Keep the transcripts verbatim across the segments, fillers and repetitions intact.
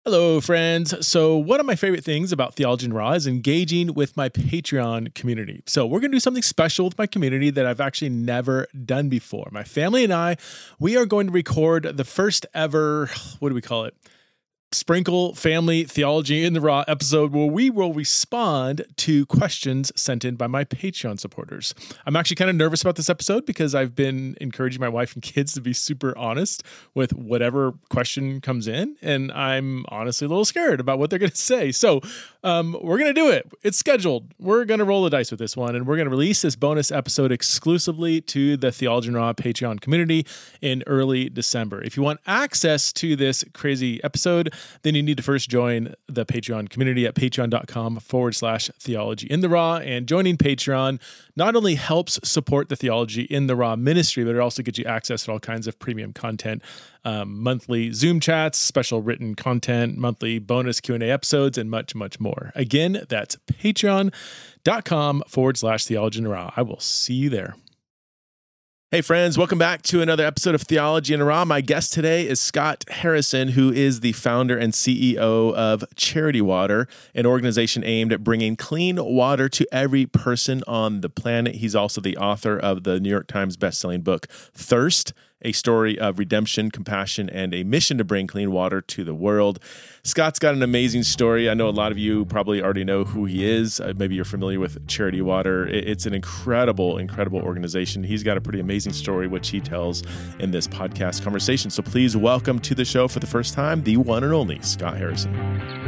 Hello, friends. So, one of my favorite things about Theology in Raw is engaging with my Patreon community. So, we're going to do something special with my community that I've actually never done before. My family and I, we are going to record the first ever, what do we call it? Sprinkle Family Theology in the Raw episode where we will respond to questions sent in by my Patreon supporters. I'm actually kind of nervous about this episode because I've been encouraging my wife and kids to be super honest with whatever question comes in, and I'm honestly a little scared about what they're going to say. So um, we're going to do it. It's scheduled. We're going to roll the dice with this one, and we're going to release this bonus episode exclusively to the Theology in Raw Patreon community in early December. If you want access to this crazy episode, then you need to first join the Patreon community at patreon.com forward slash theology in the raw. And joining Patreon not only helps support the Theology in the Raw ministry, but it also gets you access to all kinds of premium content, um, monthly Zoom chats, special written content, monthly bonus Q and A episodes, and much, much more. Again, that's patreon.com forward slash theology in the raw. I will see you there. Hey friends, welcome back to another episode of Theology in the Raw. My guest today is Scott Harrison, who is the founder and C E O of Charity Water, an organization aimed at bringing clean water to every person on the planet. He's also the author of the New York Times bestselling book, Thirst, a story of redemption, compassion, and a mission to bring clean water to the world. Scott's got an amazing story. I know a lot of you probably already know who he is. Uh, maybe you're familiar with Charity Water. It's an incredible, incredible organization. He's got a pretty amazing story, which he tells in this podcast conversation. So please welcome to the show for the first time, the one and only Scott Harrison.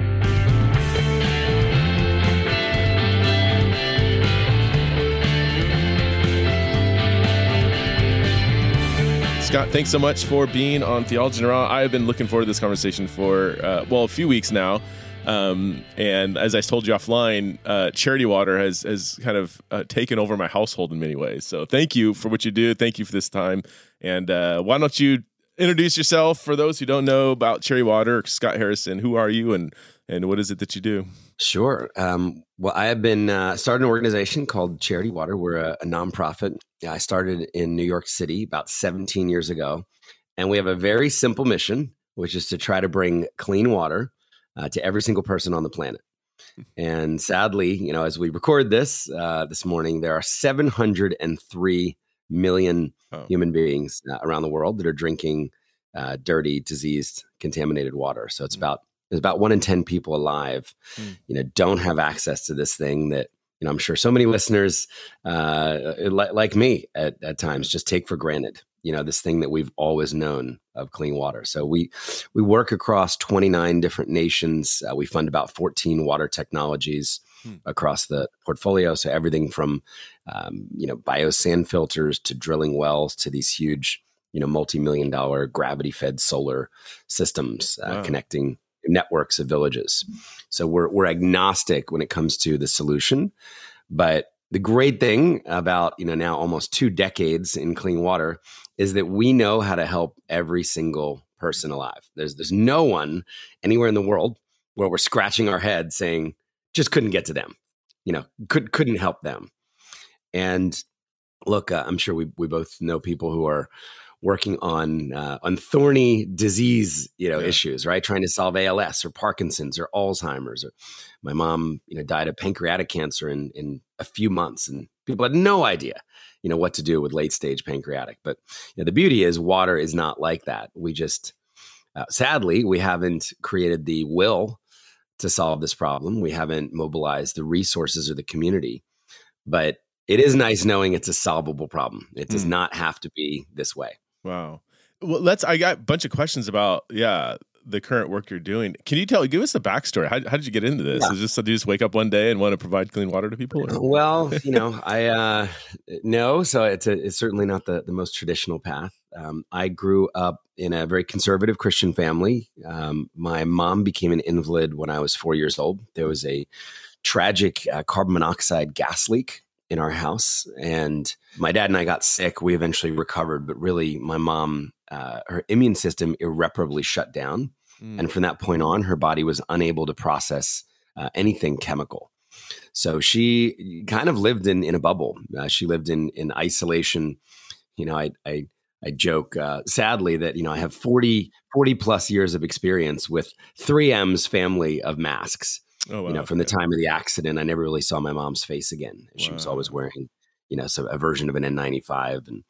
Scott, thanks so much for being on Theology in the Raw. I have been looking forward to this conversation for, uh, well, a few weeks now. Um, and as I told you offline, uh, Charity Water has, has kind of uh, taken over my household in many ways. So thank you for what you do. Thank you for this time. And uh, why don't you introduce yourself for those who don't know about Charity Water? Scott Harrison, who are you and, and what is it that you do? Sure. Um, well, I have been uh, started an organization called Charity Water. We're a, a nonprofit. I started in New York City about seventeen years ago, and we have a very simple mission, which is to try to bring clean water uh, to every single person on the planet. And sadly, you know, as we record this uh, this morning, there are seven hundred three million oh. human beings uh, around the world that are drinking uh, dirty, diseased, contaminated water. So it's mm. about There's about one in ten people alive, mm. you know, don't have access to this thing that, you know, I'm sure so many listeners uh, li- like me at, at times just take for granted, you know, this thing that we've always known of clean water. So we we work across twenty-nine different nations. Uh, we fund about fourteen water technologies mm. across the portfolio. So everything from, um, you know, biosand filters to drilling wells to these huge, you know, multi-million dollar gravity-fed solar systems uh, wow. connecting networks of villages. So we're we're agnostic when it comes to the solution. But the great thing about, you know, now almost two decades in clean water is that we know how to help every single person alive. There's there's no one anywhere in the world where we're scratching our head saying, just couldn't get to them, you know, could couldn't help them. And look, uh, I'm sure we we both know people who are working on uh, on thorny disease, you know, yeah. issues, right? Trying to solve A L S or Parkinson's or Alzheimer's. Or my mom, you know, died of pancreatic cancer in in a few months, and people had no idea, you know, what to do with late stage pancreatic. But you know, the beauty is, water is not like that. We just, uh, sadly, we haven't created the will to solve this problem. We haven't mobilized the resources or the community, but it is nice knowing it's a solvable problem. It does mm. not have to be this way. Wow. Well, let's, I got a bunch of questions about, yeah, the current work you're doing. Can you tell, give us the backstory. How, how did you get into this? Yeah. Is this, did you just wake up one day and want to provide clean water to people? Or? Well, you know, I, uh, no, so it's a, it's certainly not the, the most traditional path. Um, I grew up in a very conservative Christian family. Um, my mom became an invalid when I was four years old. There was a tragic uh, carbon monoxide gas leak in our house, and my dad and I got sick. We eventually recovered, but really my mom, uh, her immune system irreparably shut down. Mm. And from that point on, her body was unable to process uh, anything chemical. So she kind of lived in, in a bubble. Uh, she lived in, in isolation. You know, I, I, I joke, uh, sadly, that, you know, I have forty, forty plus years of experience with three M's family of masks. Oh, You know, wow. from the Yeah. time of the accident, I never really saw my mom's face again. She was always Wow. wearing, you know, so a version of an N ninety-five. And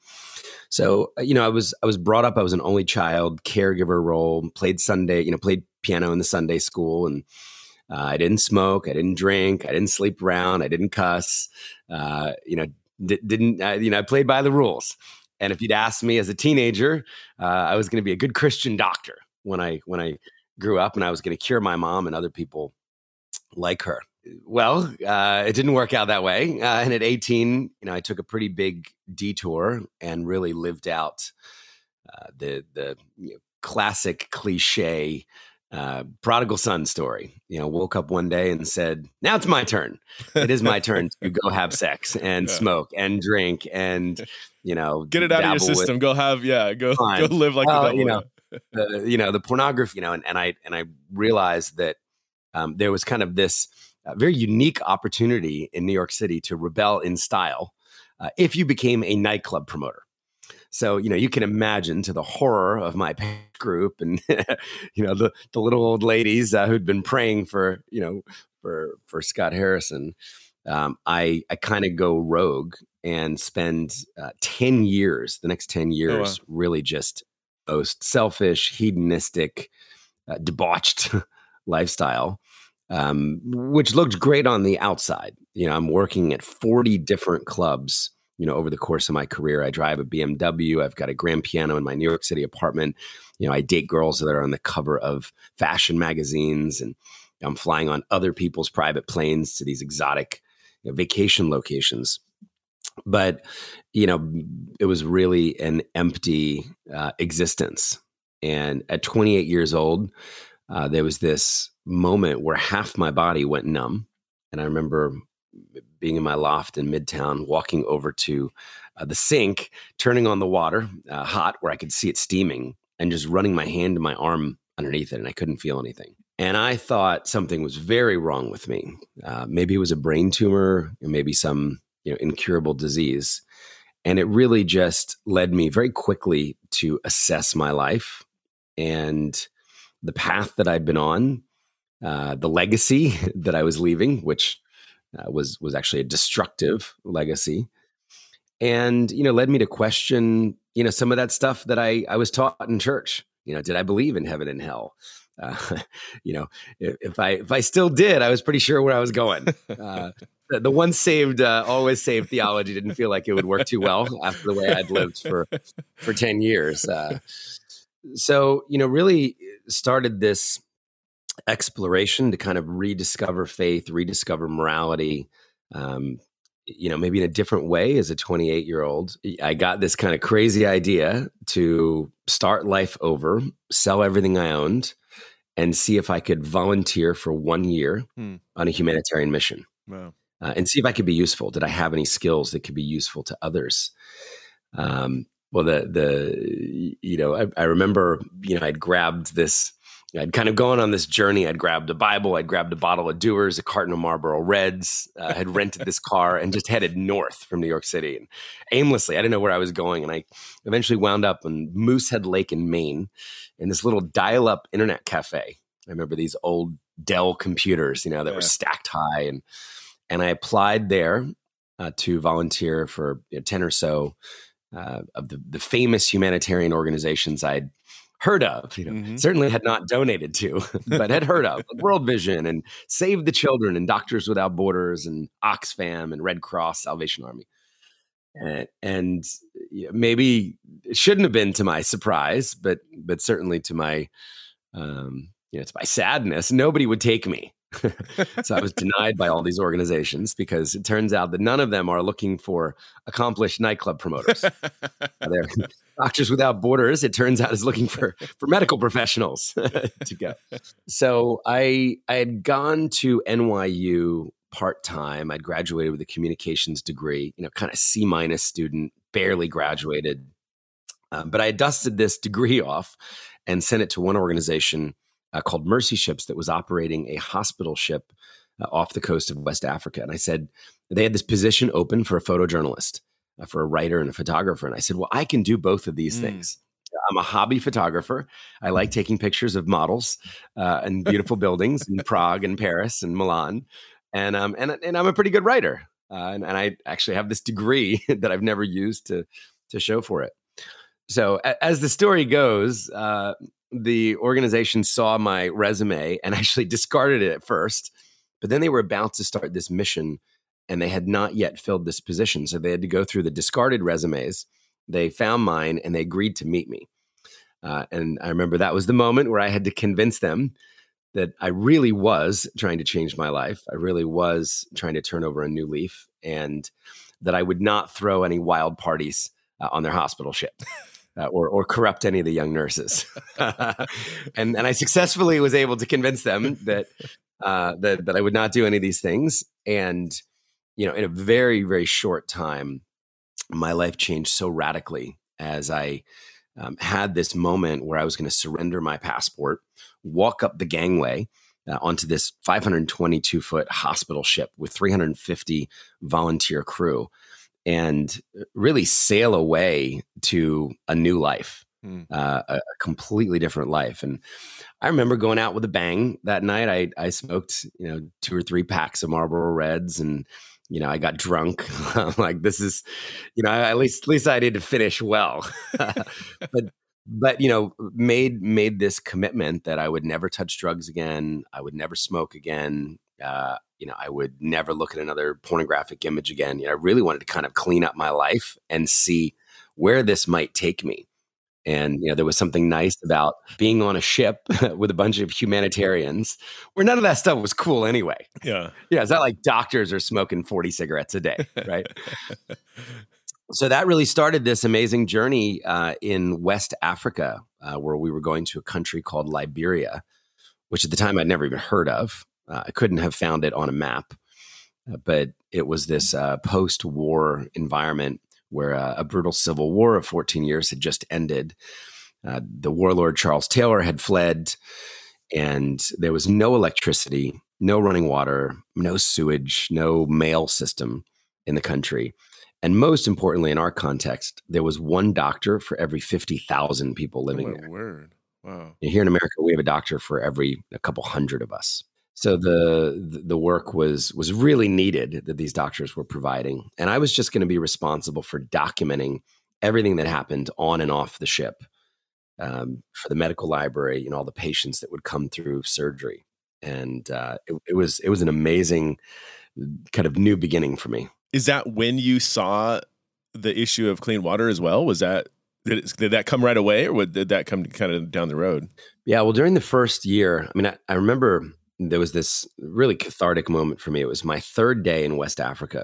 so, uh, you know, I was, I was brought up, I was an only child, caregiver role, played Sunday, you know, played piano in the Sunday school. And uh, I didn't smoke, I didn't drink, I didn't sleep around, I didn't cuss, uh, you know, di- didn't, uh, you know, I played by the rules. And if you'd asked me as a teenager, uh, I was going to be a good Christian doctor when I, when I grew up, and I was going to cure my mom and other people like her. Well, uh, it didn't work out that way. Uh, and at eighteen, you know, I took a pretty big detour and really lived out uh, the the you know, classic cliche uh, prodigal son story. You know, woke up one day and said, "Now it's my turn. It is my turn to go have sex and Yeah. smoke and drink and, you know, Get it out of your dabble with system. Go have, yeah, go fun." go live like the Well, devil. you know, yeah. uh, you know, the pornography, you know, and, and I and I realized that um, there was kind of this uh, very unique opportunity in New York City to rebel in style uh, if you became a nightclub promoter. So, you know, you can imagine, to the horror of my group and, you know, the, the little old ladies uh, who'd been praying for, you know, for, for Scott Harrison. Um, I, I kind of go rogue and spend uh, ten years, the next ten years, Oh, wow. really just most selfish, hedonistic, uh, debauched lifestyle, um, which looked great on the outside. You know, I'm working at forty different clubs, you know, over the course of my career. I drive a B M W. I've got a grand piano in my New York City apartment. You know, I date girls that are on the cover of fashion magazines, and I'm flying on other people's private planes to these exotic, you know, vacation locations. But, you know, it was really an empty uh, existence. And at twenty-eight years old, uh, there was this moment where half my body went numb. And I remember being in my loft in Midtown, walking over to uh, the sink, turning on the water, uh, hot, where I could see it steaming, and just running my hand to my arm underneath it. And I couldn't feel anything. And I thought something was very wrong with me. Uh, maybe it was a brain tumor, or maybe some, you know, incurable disease. And it really just led me very quickly to assess my life and the path that I'd been on, uh, the legacy that I was leaving, which uh, was was actually a destructive legacy, and, you know, led me to question, you know, some of that stuff that I I was taught in church. You know, did I believe in heaven and hell? Uh, you know, if, if I if I still did, I was pretty sure where I was going. Uh, the, the once saved, uh, always saved theology didn't feel like it would work too well after the way I'd lived for for ten years. Uh, so, you know, really started this exploration to kind of rediscover faith, rediscover morality, um, you know, maybe in a different way as a twenty-eight year old. I got this kind of crazy idea to start life over, sell everything I owned, and see if I could volunteer for one year Hmm. on a humanitarian mission. Wow. Uh, and see if I could be useful. Did I have any skills that could be useful to others? Um, well, the, the, you know, I, I remember, you know, I'd grabbed this, I'd kind of gone on this journey. I'd grabbed a Bible, I'd grabbed a bottle of Dewar's, a carton of Marlboro Reds, uh, had rented this car and just headed north from New York City. And aimlessly, I didn't know where I was going. And I eventually wound up in Moosehead Lake in Maine in this little dial-up internet cafe. I remember these old Dell computers, you know, that Yeah. were stacked high. And, and I applied there uh, to volunteer for, you know, ten or so uh, of the, the famous humanitarian organizations I'd heard of, you know, Mhm. certainly had not donated to, but had heard of, like World Vision and Save the Children and Doctors Without Borders and Oxfam and Red Cross, Salvation Army. And, and yeah, maybe it shouldn't have been to my surprise, but but certainly to my, um, you know, to my sadness, nobody would take me. So I was denied by all these organizations because it turns out that none of them are looking for accomplished nightclub promoters. They're Doctors Without Borders, it turns out, is looking for for medical professionals to go. So I I had gone to N Y U part time. I'd graduated with a communications degree, you know, kind of C minus student, barely graduated. Um, but I had dusted this degree off and sent it to one organization uh, called Mercy Ships that was operating a hospital ship uh, off the coast of West Africa. And I said, they had this position open for a photojournalist. uh, for a writer and a photographer. And I said, well, I can do both of these Mm. things. I'm a hobby photographer. I like taking pictures of models uh, and beautiful buildings in Prague and Paris and Milan. And, um, and, and I'm a pretty good writer. Uh, and, and I actually have this degree that I've never used to, to show for it. So a- as the story goes, uh, the organization saw my resume and actually discarded it at first, but then they were about to start this mission and they had not yet filled this position. So they had to go through the discarded resumes. They found mine and they agreed to meet me. Uh, and I remember that was the moment where I had to convince them that I really was trying to change my life. I really was trying to turn over a new leaf and that I would not throw any wild parties uh, on their hospital ship. Uh, or, or corrupt any of the young nurses, and and I successfully was able to convince them that uh, that that I would not do any of these things. And you know, in a very very short time, my life changed so radically as I um, had this moment where I was going to surrender my passport, walk up the gangway uh, onto this five hundred twenty-two foot hospital ship with three hundred fifty volunteer crew, and really sail away to a new life, mm. uh, a, a completely different life. And I remember going out with a bang that night. I, I smoked, you know, two or three packs of Marlboro Reds, and you know, I got drunk. I'm like, this is, you know, at least at least I did to finish well. but but you know, made made this commitment that I would never touch drugs again. I would never smoke again. Uh, you know, I would never look at another pornographic image again. You know, I really wanted to kind of clean up my life and see where this might take me. And, you know, there was something nice about being on a ship with a bunch of humanitarians where none of that stuff was cool anyway. Yeah. Yeah. It's not like doctors are smoking forty cigarettes a day, right? So that really started this amazing journey uh, in West Africa, uh, where we were going to a country called Liberia, which at the time I'd never even heard of. Uh, I couldn't have found it on a map, uh, but it was this uh, post-war environment where uh, a brutal civil war of fourteen years had just ended. Uh, the warlord Charles Taylor had fled, and there was no electricity, no running water, no sewage, no mail system in the country. And most importantly, in our context, there was one doctor for every fifty thousand people living oh, my there. Word. Wow. And here in America, we have a doctor for every a couple hundred of us. So the the work was was really needed that these doctors were providing. And I was just going to be responsible for documenting everything that happened on and off the ship, um, for the medical library and all the patients that would come through surgery. And uh, it, it was it was an amazing kind of new beginning for me. Is that when you saw the issue of clean water as well? Was that did, it, did that come right away, or would, did that come kind of down the road? Yeah, well, during the first year, I mean, I, I remember there was this really cathartic moment for me. It was my third day in West Africa,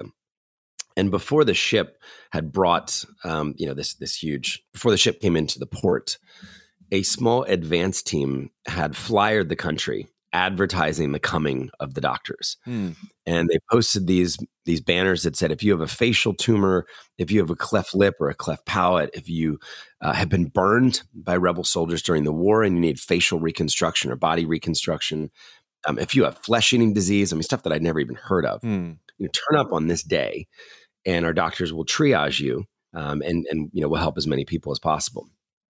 and before the ship had brought, um, you know, this this huge before the ship came into the port, a small advance team had flyered the country, advertising the coming of the doctors. Hmm. And they posted these these banners that said, if you have a facial tumor, if you have a cleft lip or a cleft palate, if you uh, have been burned by rebel soldiers during the war and you need facial reconstruction or body reconstruction, um, if you have flesh-eating disease, I mean, stuff that I'd never even heard of, hmm. you know, turn up on this day and our doctors will triage you um, and, and, you know, will help as many people as possible.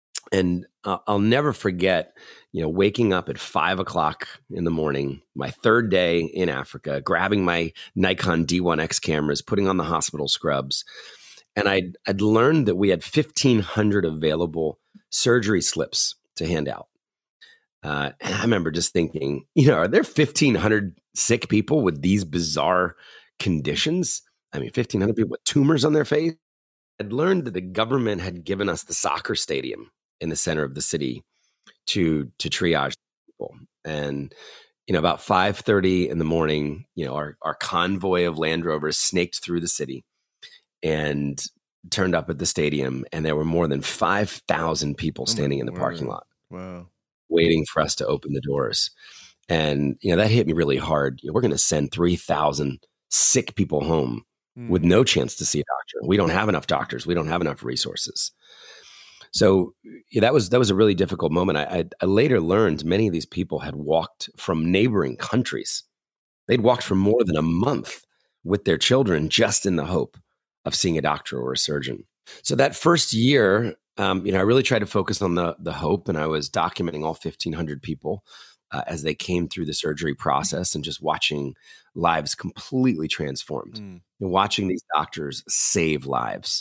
And uh, I'll never forget, you know, waking up at five o'clock in the morning, my third day in Africa, grabbing my Nikon D one X cameras, putting on the hospital scrubs. And I'd, I'd learned that we had fifteen hundred available surgery slips to hand out. Uh, and I remember just thinking, you know, are there fifteen hundred sick people with these bizarre conditions? I mean, fifteen hundred people with tumors on their face. I'd learned that the government had given us the soccer stadium in the center of the city to to triage people. And, you know, about five thirty in the morning, you know, our, our convoy of Land Rovers snaked through the city and turned up at the stadium. And there were more than five thousand people standing oh in the parking lot. Wow. Waiting for us to open the doors. And, you know, that hit me really hard. You know, we're going to send three thousand sick people home mm. with no chance to see a doctor. We don't have enough doctors. We don't have enough resources. So yeah, that was that was a really difficult moment. I, I, I later learned many of these people had walked from neighboring countries. They'd walked for more than a month with their children just in the hope of seeing a doctor or a surgeon. So that first year, um, you know, I really tried to focus on the the hope, and I was documenting all fifteen hundred people uh, as they came through the surgery process, and just watching lives completely transformed, Mm. and watching these doctors save lives.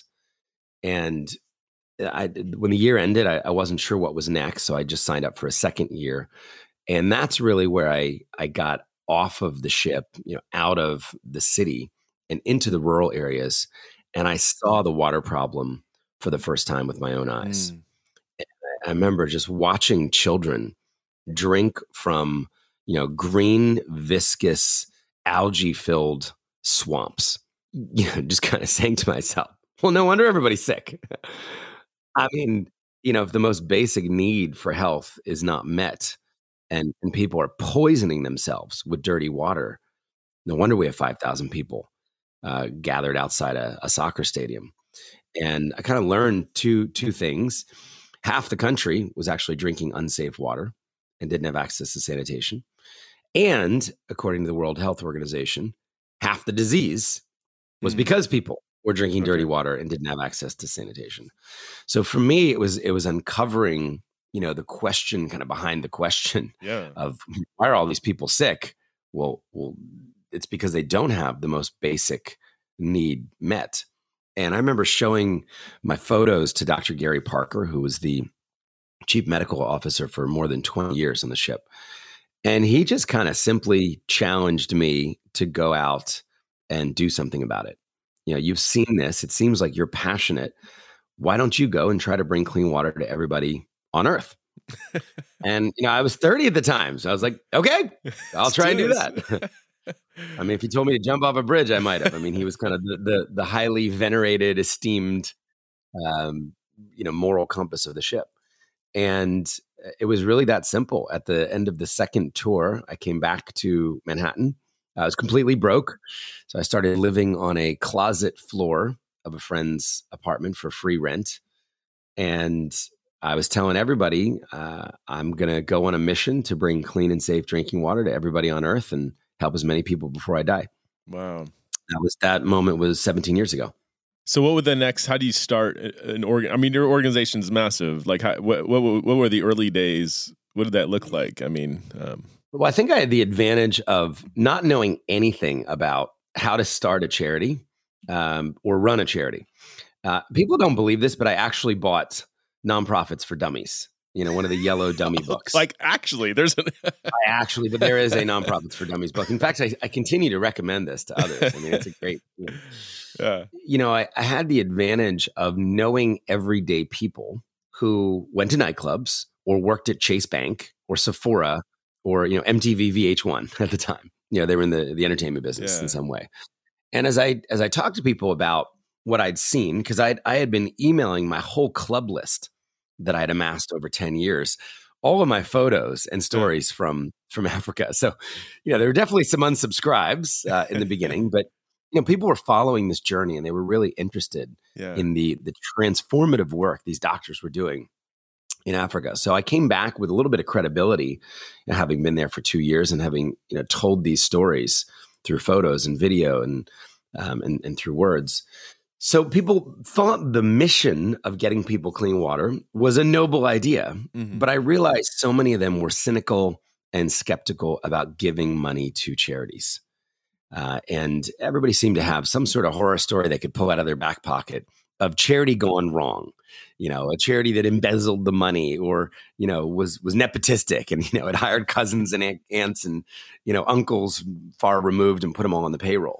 And I, when the year ended, I, I wasn't sure what was next, so I just signed up for a second year, and that's really where I I got off of the ship, you know, out of the city and into the rural areas, and I saw the water problem for the first time with my own eyes. Mm. I remember just watching children drink from, you know, green, viscous, algae-filled swamps. You know, just kind of saying to myself, well, no wonder everybody's sick. I mean, you know, if the most basic need for health is not met, and, and people are poisoning themselves with dirty water, no wonder we have five thousand people uh, gathered outside a, a soccer stadium. And I kind of learned two two things. Half the country was actually drinking unsafe water and didn't have access to sanitation. And according to the World Health Organization, half the disease was Mm. because people were drinking dirty Okay. water and didn't have access to sanitation. So for me, it was it was uncovering, you know, the question kind of behind the question Yeah. of why are all these people sick? Well, well, it's because they don't have the most basic need met. And I remember showing my photos to Doctor Gary Parker, who was the chief medical officer for more than twenty years on the ship. And he just kind of simply challenged me to go out and do something about it. You know, you've seen this. It seems like you're passionate. Why don't you go and try to bring clean water to everybody on Earth? And, you know, I was thirty at the time. So I was like, okay, I'll Let's try and do this. that. I mean, if he told me to jump off a bridge, I might have. I mean, he was kind of the the, the highly venerated, esteemed, um, you know, moral compass of the ship. And it was really that simple. At the end of the second tour, I came back to Manhattan. I was completely broke. So I started living on a closet floor of a friend's apartment for free rent. And I was telling everybody, uh, I'm going to go on a mission to bring clean and safe drinking water to everybody on Earth and help as many people before I die. Wow. That was that moment was seventeen years ago. So what would the next? How do you start an organ? I mean, your organization's massive. Like, how, what, what what were the early days? What did that look like? I mean, um, Well, I think I had the advantage of not knowing anything about how to start a charity um, or run a charity. Uh, people don't believe this, but I actually bought Nonprofits for Dummies. You know, one of the yellow dummy books. like actually, there's an I actually, but there is a Nonprofits for Dummies book. In fact, I, I continue to recommend this to others. I mean, it's a great. You know, yeah. you know, I, I had the advantage of knowing everyday people who went to nightclubs or worked at Chase Bank or Sephora or, you know, M T V V H one at the time. You know, they were in the, the entertainment business Yeah. in some way. And as I as I talked to people about what I'd seen, because I I had been emailing my whole club list that I'd amassed over ten years, all of my photos and stories from from Africa. So, you know, there were definitely some unsubscribes uh, in the beginning, but you know, people were following this journey and they were really interested Yeah. in the the transformative work these doctors were doing in Africa. So I came back with a little bit of credibility, you know, having been there for two years and having, you know, told these stories through photos and video and um, and, and through words. So people thought the mission of getting people clean water was a noble idea, Mhm. but I realized so many of them were cynical and skeptical about giving money to charities. Uh, and everybody seemed to have some sort of horror story they could pull out of their back pocket of charity gone wrong. You know, a charity that embezzled the money or, you know, was was nepotistic and, you know, had hired cousins and aunt- aunts and, you know, uncles far removed and put them all on the payroll.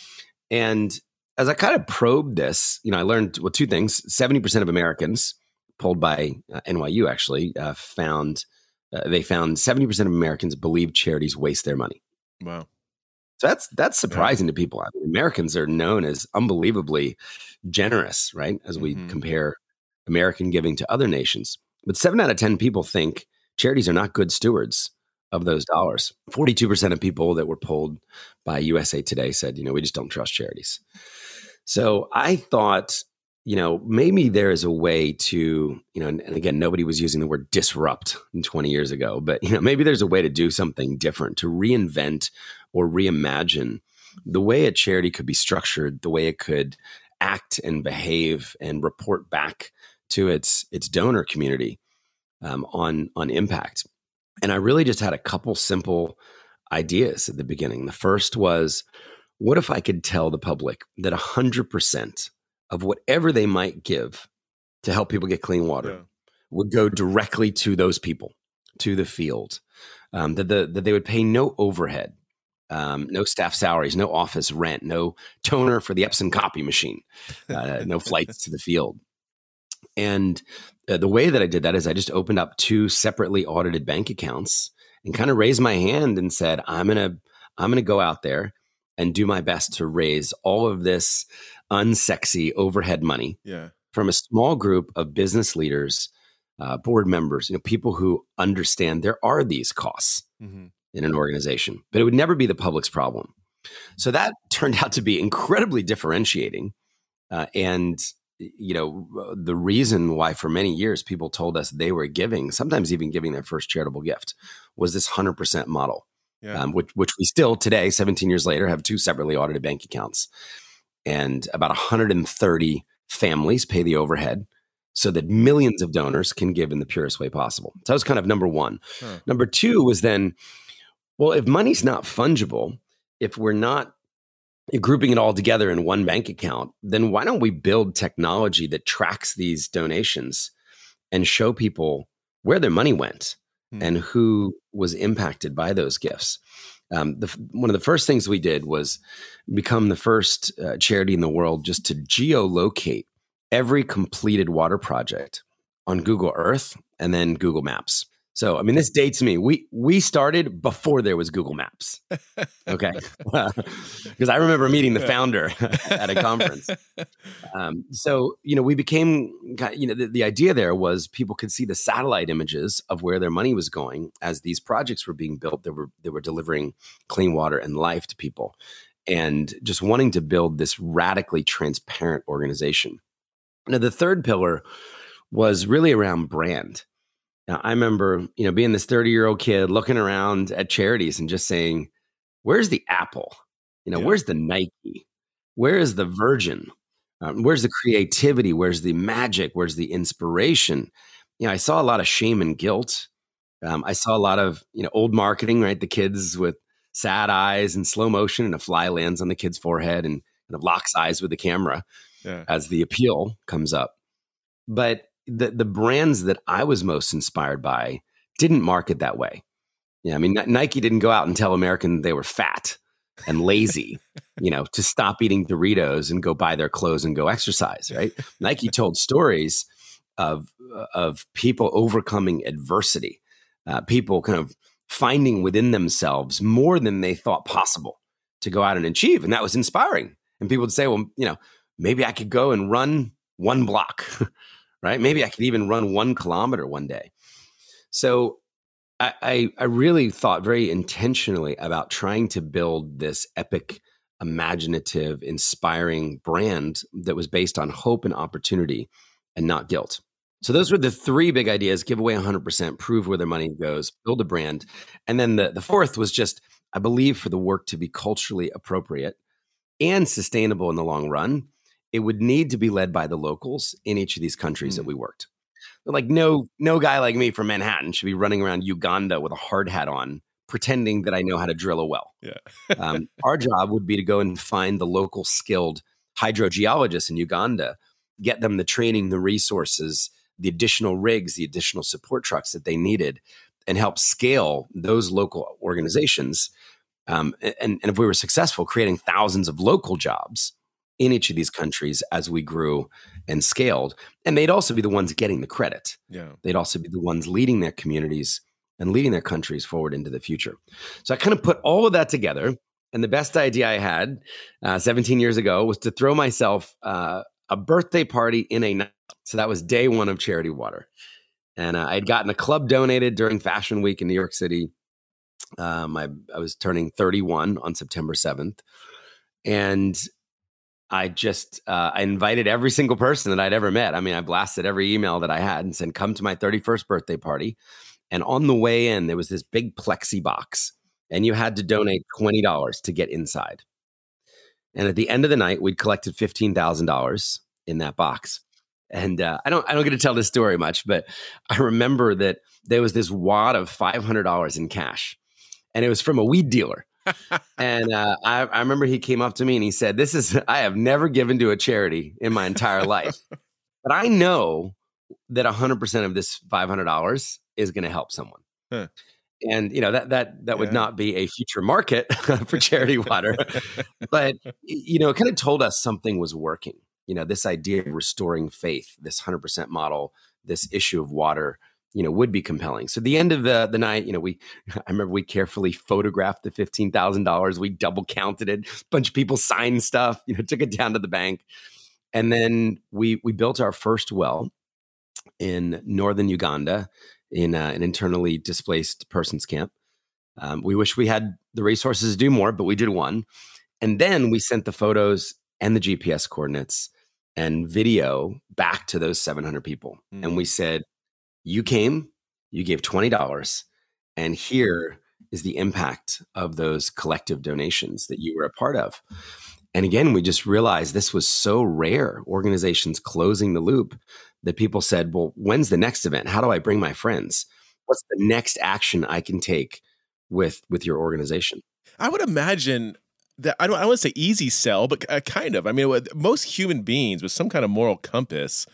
And as I kind of probed this, you know, I learned, well, two things. seventy percent of Americans, polled by uh, N Y U actually, uh, found, uh, they found seventy percent of Americans believe charities waste their money. Wow. So that's that's surprising to people. I mean, Americans are known as unbelievably generous, right? As we Mhm. compare American giving to other nations. But seven out of ten people think charities are not good stewards of those dollars. forty-two percent of people that were polled by U S A Today said, you know, we just don't trust charities. So I thought, you know, maybe there is a way to, you know, and, and again, nobody was using the word disrupt twenty years ago, but, you know, maybe there's a way to do something different, to reinvent or reimagine the way a charity could be structured, the way it could act and behave and report back to its its donor community um, on on impact. And I really just had a couple simple ideas at the beginning. The first was, what if I could tell the public that one hundred percent of whatever they might give to help people get clean water yeah. would go directly to those people, to the field, um, that, the, that they would pay no overhead, um, no staff salaries, no office rent, no toner for the Epson copy machine, uh, no flights to the field. And uh, the way that I did that is I just opened up two separately audited bank accounts and kind of raised my hand and said, I'm going to I'm going to go out there and do my best to raise all of this unsexy overhead money yeah. from a small group of business leaders, uh, board members, you know, people who understand there are these costs mm-hmm. in an organization, but it would never be the public's problem. So that turned out to be incredibly differentiating. Uh, and, you know, the reason why for many years people told us they were giving, sometimes even giving their first charitable gift, was this one hundred percent model. Yeah. Um, which, which we still today, seventeen years later, have two separately audited bank accounts. And about one hundred thirty families pay the overhead so that millions of donors can give in the purest way possible. So that was kind of number one. Huh. Number two was then, well, if money's not fungible, if we're not grouping it all together in one bank account, then why don't we build technology that tracks these donations and show people where their money went and who was impacted by those gifts? Um, the, one of the first things we did was become the first uh, charity in the world just to geolocate every completed water project on Google Earth and then Google Maps. So, I mean, this dates me. We we started before there was Google Maps. Okay. Because I remember meeting the founder at a conference. Um, so, you know, we became, you know, the, the idea there was people could see the satellite images of where their money was going as these projects were being built that were, that were delivering clean water and life to people. And just wanting to build this radically transparent organization. Now, the third pillar was really around brand. Now, I remember, you know, being this thirty-year-old kid looking around at charities and just saying, where's the Apple? You know, yeah. where's the Nike? Where is the Virgin? Um, where's the creativity? Where's the magic? Where's the inspiration? You know, I saw a lot of shame and guilt. Um, I saw a lot of, you know, old marketing, right? The kids with sad eyes and slow motion and a fly lands on the kid's forehead and kind of locks eyes with the camera yeah. as the appeal comes up. But the the brands that I was most inspired by didn't market that way. Yeah, I mean, Nike didn't go out and tell Americans they were fat and lazy, you know, to stop eating Doritos and go buy their clothes and go exercise, right? Nike told stories of of people overcoming adversity, uh, people kind of finding within themselves more than they thought possible to go out and achieve, and that was inspiring. And people would say, well, you know, maybe I could go and run one block. Right? Maybe I could even run one kilometer one day. So I, I, I really thought very intentionally about trying to build this epic, imaginative, inspiring brand that was based on hope and opportunity and not guilt. So those were the three big ideas: give away one hundred percent, prove where their money goes, build a brand. And then the, the fourth was just, I believe for the work to be culturally appropriate and sustainable in the long run, it would need to be led by the locals in each of these countries mm. that we worked. But like no, no guy like me from Manhattan should be running around Uganda with a hard hat on, pretending that I know how to drill a well. Yeah. um, our job would be to go and find the local skilled hydrogeologists in Uganda, get them the training, the resources, the additional rigs, the additional support trucks that they needed, and help scale those local organizations. Um, and, and if we were successful, creating thousands of local jobs in each of these countries as we grew and scaled. And they'd also be the ones getting the credit. Yeah. They'd also be the ones leading their communities and leading their countries forward into the future. So I kind of put all of that together. And the best idea I had uh, seventeen years ago was to throw myself uh, a birthday party in a night. So that was day one of Charity Water. And uh, I had gotten a club donated during Fashion Week in New York City. Um, I, I was turning thirty-one on September seventh. And I just, uh, I invited every single person that I'd ever met. I mean, I blasted every email that I had and said, come to my thirty-first birthday party. And on the way in, there was this big plexi box and you had to donate twenty dollars to get inside. And at the end of the night, we'd collected fifteen thousand dollars in that box. And uh, I don't I don't get to tell this story much, but I remember that there was this wad of five hundred dollars in cash. And it was from a weed dealer. and uh, I, I remember he came up to me and he said, this is, I have never given to a charity in my entire life. But I know that one hundred percent of this five hundred dollars is going to help someone. Huh. And, you know, that that that yeah. would not be a future market for Charity Water. But, you know, it kind of told us something was working. You know, this idea of restoring faith, this one hundred percent model, this issue of water, you know, would be compelling. So at the end of the, the night, you know, we, I remember we carefully photographed the fifteen thousand dollars. We double counted it. A bunch of people signed stuff, you know, took it down to the bank. And then we we built our first well in northern Uganda in uh, an internally displaced persons camp. Um, we wish we had the resources to do more, but we did one. And then we sent the photos and the G P S coordinates and video back to those seven hundred people. Mm. And we said, you came, you gave twenty dollars, and here is the impact of those collective donations that you were a part of. And again, we just realized this was so rare, organizations closing the loop, that people said, well, when's the next event? How do I bring my friends? What's the next action I can take with, with your organization? I would imagine that, I don't, I don't want to say easy sell, but uh, kind of. I mean, most human beings with some kind of moral compass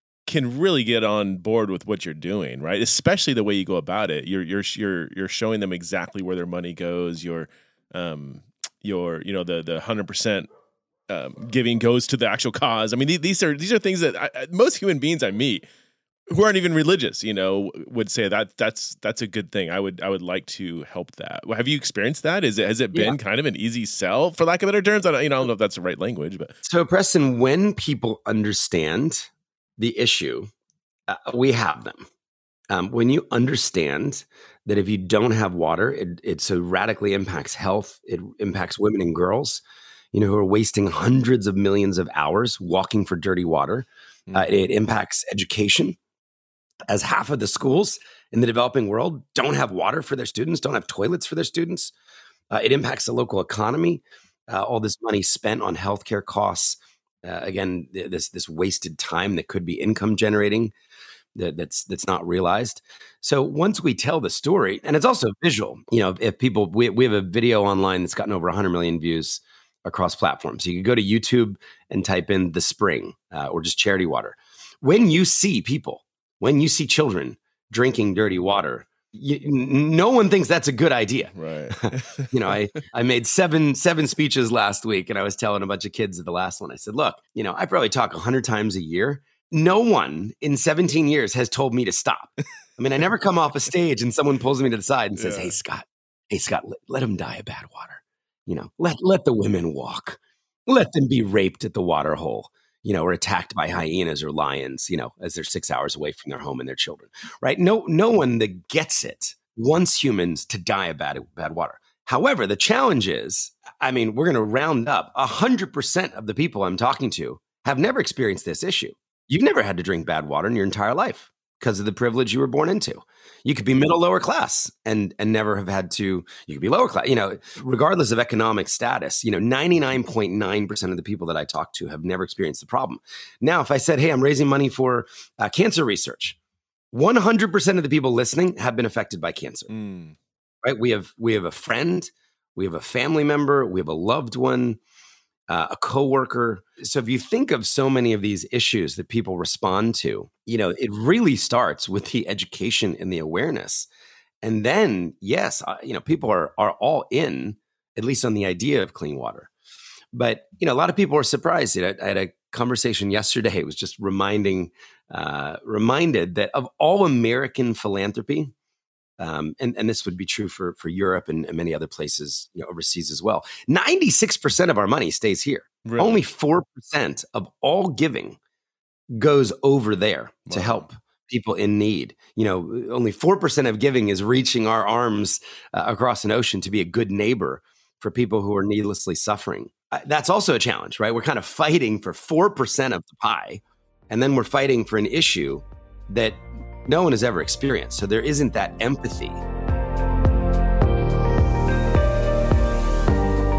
can really get on board with what you're doing, right? Especially the way you go about it. You're you're you're you're showing them exactly where their money goes. You're um your you know the the one hundred percent um, giving goes to the actual cause. I mean, these are these are things that I, most human beings I meet who aren't even religious, you know, would say that that's that's a good thing. I would I would like to help that. Have you experienced that? Is it has it been yeah. kind of an easy sell, for lack of better terms? I don't, you know, I don't know if that's the right language, but so Preston, when people understand the issue, uh, we have them. Um, when you understand that if you don't have water, it, it so radically impacts health, it impacts women and girls, you know, who are wasting hundreds of millions of hours walking for dirty water. Mm-hmm. Uh, it, it impacts education, as half of the schools in the developing world don't have water for their students, don't have toilets for their students. Uh, it impacts the local economy. Uh, all this money spent on healthcare costs. Uh, again, th- this this wasted time that could be income generating, that, that's that's not realized. So once we tell the story, and it's also visual, you know, if people, we, we have a video online that's gotten over one hundred million views across platforms. So you can go to YouTube and type in The Spring uh, or just Charity Water. When you see people, when you see children drinking dirty water, You, no one thinks that's a good idea. Right. you know, I, I made seven, seven speeches last week, and I was telling a bunch of kids at the last one, I said, look, you know, I probably talk a hundred times a year. No one in seventeen years has told me to stop. I mean, I never come off a stage and someone pulls me to the side and says, yeah. Hey, Scott, hey, Scott, let, let them die of bad water. You know, let, let the women walk, let them be raped at the water hole, you know, or attacked by hyenas or lions, you know, as they're six hours away from their home and their children, right? No, no one that gets it wants humans to die of bad, bad water. However, the challenge is, I mean, we're going to round up one hundred percent of the people I'm talking to have never experienced this issue. You've never had to drink bad water in your entire life because of the privilege you were born into. You could be middle, lower class and, and never have had to, you could be lower class, you know, regardless of economic status, you know, ninety-nine point nine percent of the people that I talk to have never experienced the problem. Now, if I said, hey, I'm raising money for uh, cancer research, one hundred percent of the people listening have been affected by cancer, mm. right? We have, we have a friend, we have a family member, we have a loved one, uh, a coworker. So if you think of so many of these issues that people respond to, you know, it really starts with the education and the awareness. And then, yes, uh, you know, people are are all in, at least on the idea of clean water. But, you know, a lot of people are surprised. You know, I had a conversation yesterday. It was just reminding, uh, reminded that of all American philanthropy, Um, and, and this would be true for, for Europe and, and many other places, you know, overseas as well. ninety-six percent of our money stays here. Really? Only four percent of all giving goes over there wow. to help people in need. You know, only four percent of giving is reaching our arms uh, across an ocean to be a good neighbor for people who are needlessly suffering. Uh, that's also a challenge, right? We're kind of fighting for four percent of the pie, and then we're fighting for an issue that no one has ever experienced. So there isn't that empathy.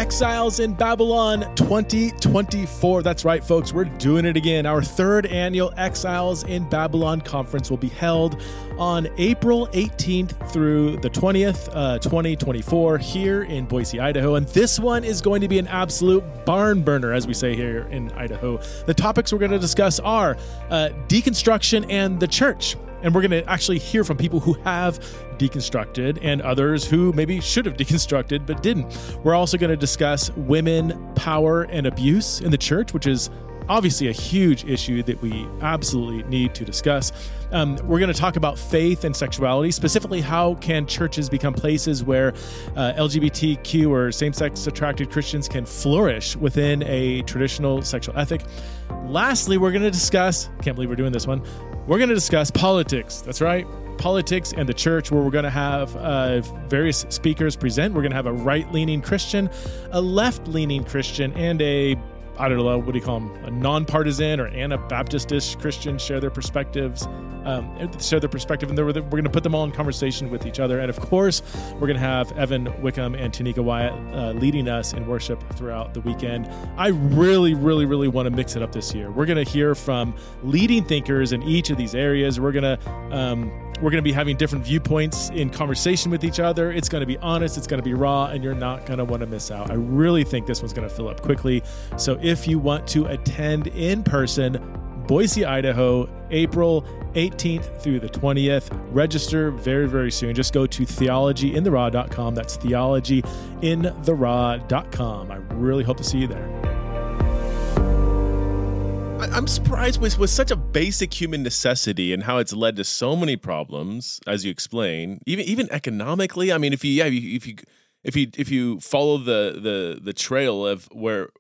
Exiles in Babylon twenty twenty-four. That's right, folks. We're doing it again. Our third annual Exiles in Babylon conference will be held on April eighteenth through the twentieth, uh, twenty twenty-four here in Boise, Idaho. And this one is going to be an absolute barn burner, as we say here in Idaho. The topics we're going to discuss are uh, deconstruction and the church. And we're going to actually hear from people who have deconstructed and others who maybe should have deconstructed but didn't. We're also going to discuss women, power, and abuse in the church, which is obviously a huge issue that we absolutely need to discuss. Um, we're going to talk about faith and sexuality, specifically how can churches become places where uh, L G B T Q or same-sex attracted Christians can flourish within a traditional sexual ethic. Lastly, we're going to discuss, can't believe we're doing this one, we're going to discuss politics. That's right. Politics and the church, where we're going to have uh, various speakers present. We're going to have a right-leaning Christian, a left-leaning Christian, and a, I don't know, what do you call them, a nonpartisan or Anabaptist-ish Christian share their perspectives, um, share their perspective, and we're going to put them all in conversation with each other. And of course, we're going to have Evan Wickham and Tanika Wyatt uh, leading us in worship throughout the weekend. I really, really, really want to mix it up this year. We're going to hear from leading thinkers in each of these areas. We're going to um, We're going to be having different viewpoints in conversation with each other. It's going to be honest. It's going to be raw, and you're not going to want to miss out. I really think this one's going to fill up quickly. So if you want to attend in person, Boise, Idaho, April eighteenth through the twentieth, register very, very soon. Just go to theology in the raw dot com. That's theology in the raw dot com. I really hope to see you there. I'm surprised with, with such a basic human necessity and how it's led to so many problems, as you explain, even even economically. I mean, if you yeah, if you if you if you follow the the the trail of where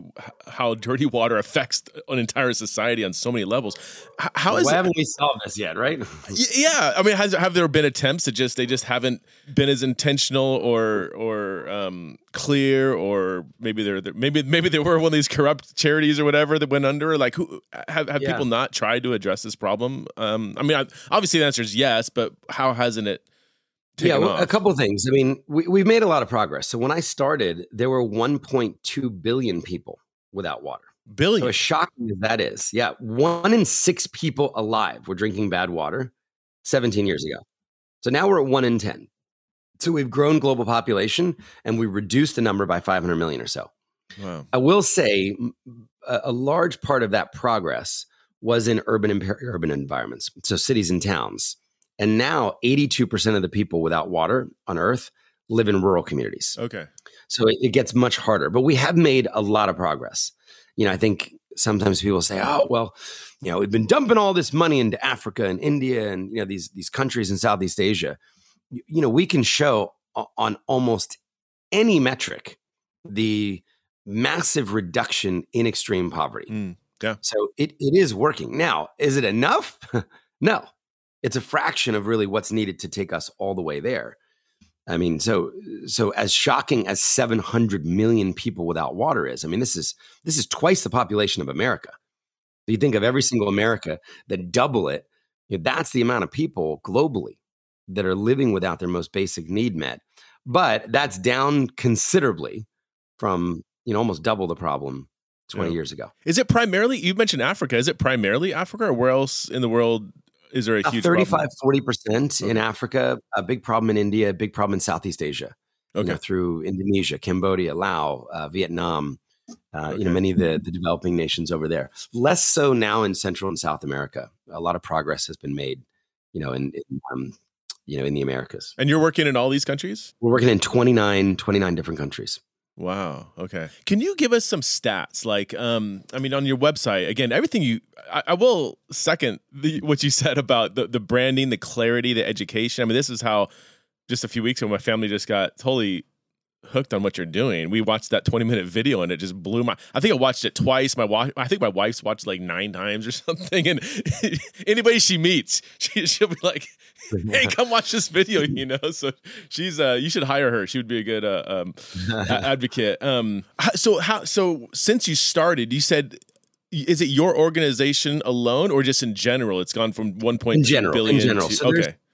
how dirty water affects an entire society on so many levels, how is Why it, haven't we solved this yet? Right? Yeah, I mean, has, have there been attempts to just they just haven't been as intentional or or um, clear, or maybe they're, they're maybe maybe they were one of these corrupt charities or whatever that went under. Like, who have have Yeah. people not tried to address this problem? Um, I mean, I, obviously the answer is yes, but how hasn't it taken Yeah, well, off? a couple of things. I mean, we, we've made a lot of progress. So when I started, there were one point two billion people without water. Billion. So as shocking as that is, yeah, one in six people alive were drinking bad water seventeen years ago. So now we're at one in ten. So we've grown global population, and we reduced the number by five hundred million or so. Wow. I will say a, a large part of that progress was in urban and peri-urban environments, so cities and towns. And now eighty-two percent of the people without water on Earth live in rural communities. Okay. So it, it gets much harder, but we have made a lot of progress. You know, I think sometimes people say, oh, well, you know, we've been dumping all this money into Africa and India and, you know, these, these countries in Southeast Asia. You, you know, we can show on almost any metric the massive reduction in extreme poverty. Mm, yeah. So it, it is working. Now, is it enough? No. It's a fraction of really what's needed to take us all the way there. I mean, so so as shocking as seven hundred million people without water is, I mean, this is this is twice the population of America. You think of every single America, then double it. You know, that's the amount of people globally that are living without their most basic need met. But that's down considerably from, you know, almost double the problem twenty Yeah. years ago. Is it primarily, you mentioned Africa, is it primarily Africa, or where else in the world is there a Uh, huge thirty-five, problem? forty percent in Okay. Africa, a big problem in India, a big problem in Southeast Asia. You Okay. know, through Indonesia, Cambodia, Laos, uh, Vietnam, uh, you know, Okay. many of the, the developing nations over there. Less so now in Central and South America. A lot of progress has been made, you know, in, in um, you know, in the Americas. And you're working in all these countries? We're working in twenty-nine, twenty-nine different countries. Wow. Okay. Can you give us some stats? Like, um, I mean, on your website, again, everything you, I, I will second the, what you said about the, the branding, the clarity, the education. I mean, this is how just a few weeks ago, my family just got totally hooked on what you're doing. We watched that twenty minute video and it just blew my, I think I watched it twice. My wife, I think my wife's watched like nine times or something. And anybody she meets, she, she'll be like, hey, come watch this video, you know? So she's, uh, you should hire her. She would be a good, uh, um, a- advocate. Um, h- so how, so since you started, you said, is it your organization alone or just in general? It's gone from one point two In general, billion in general. to, So there's- okay.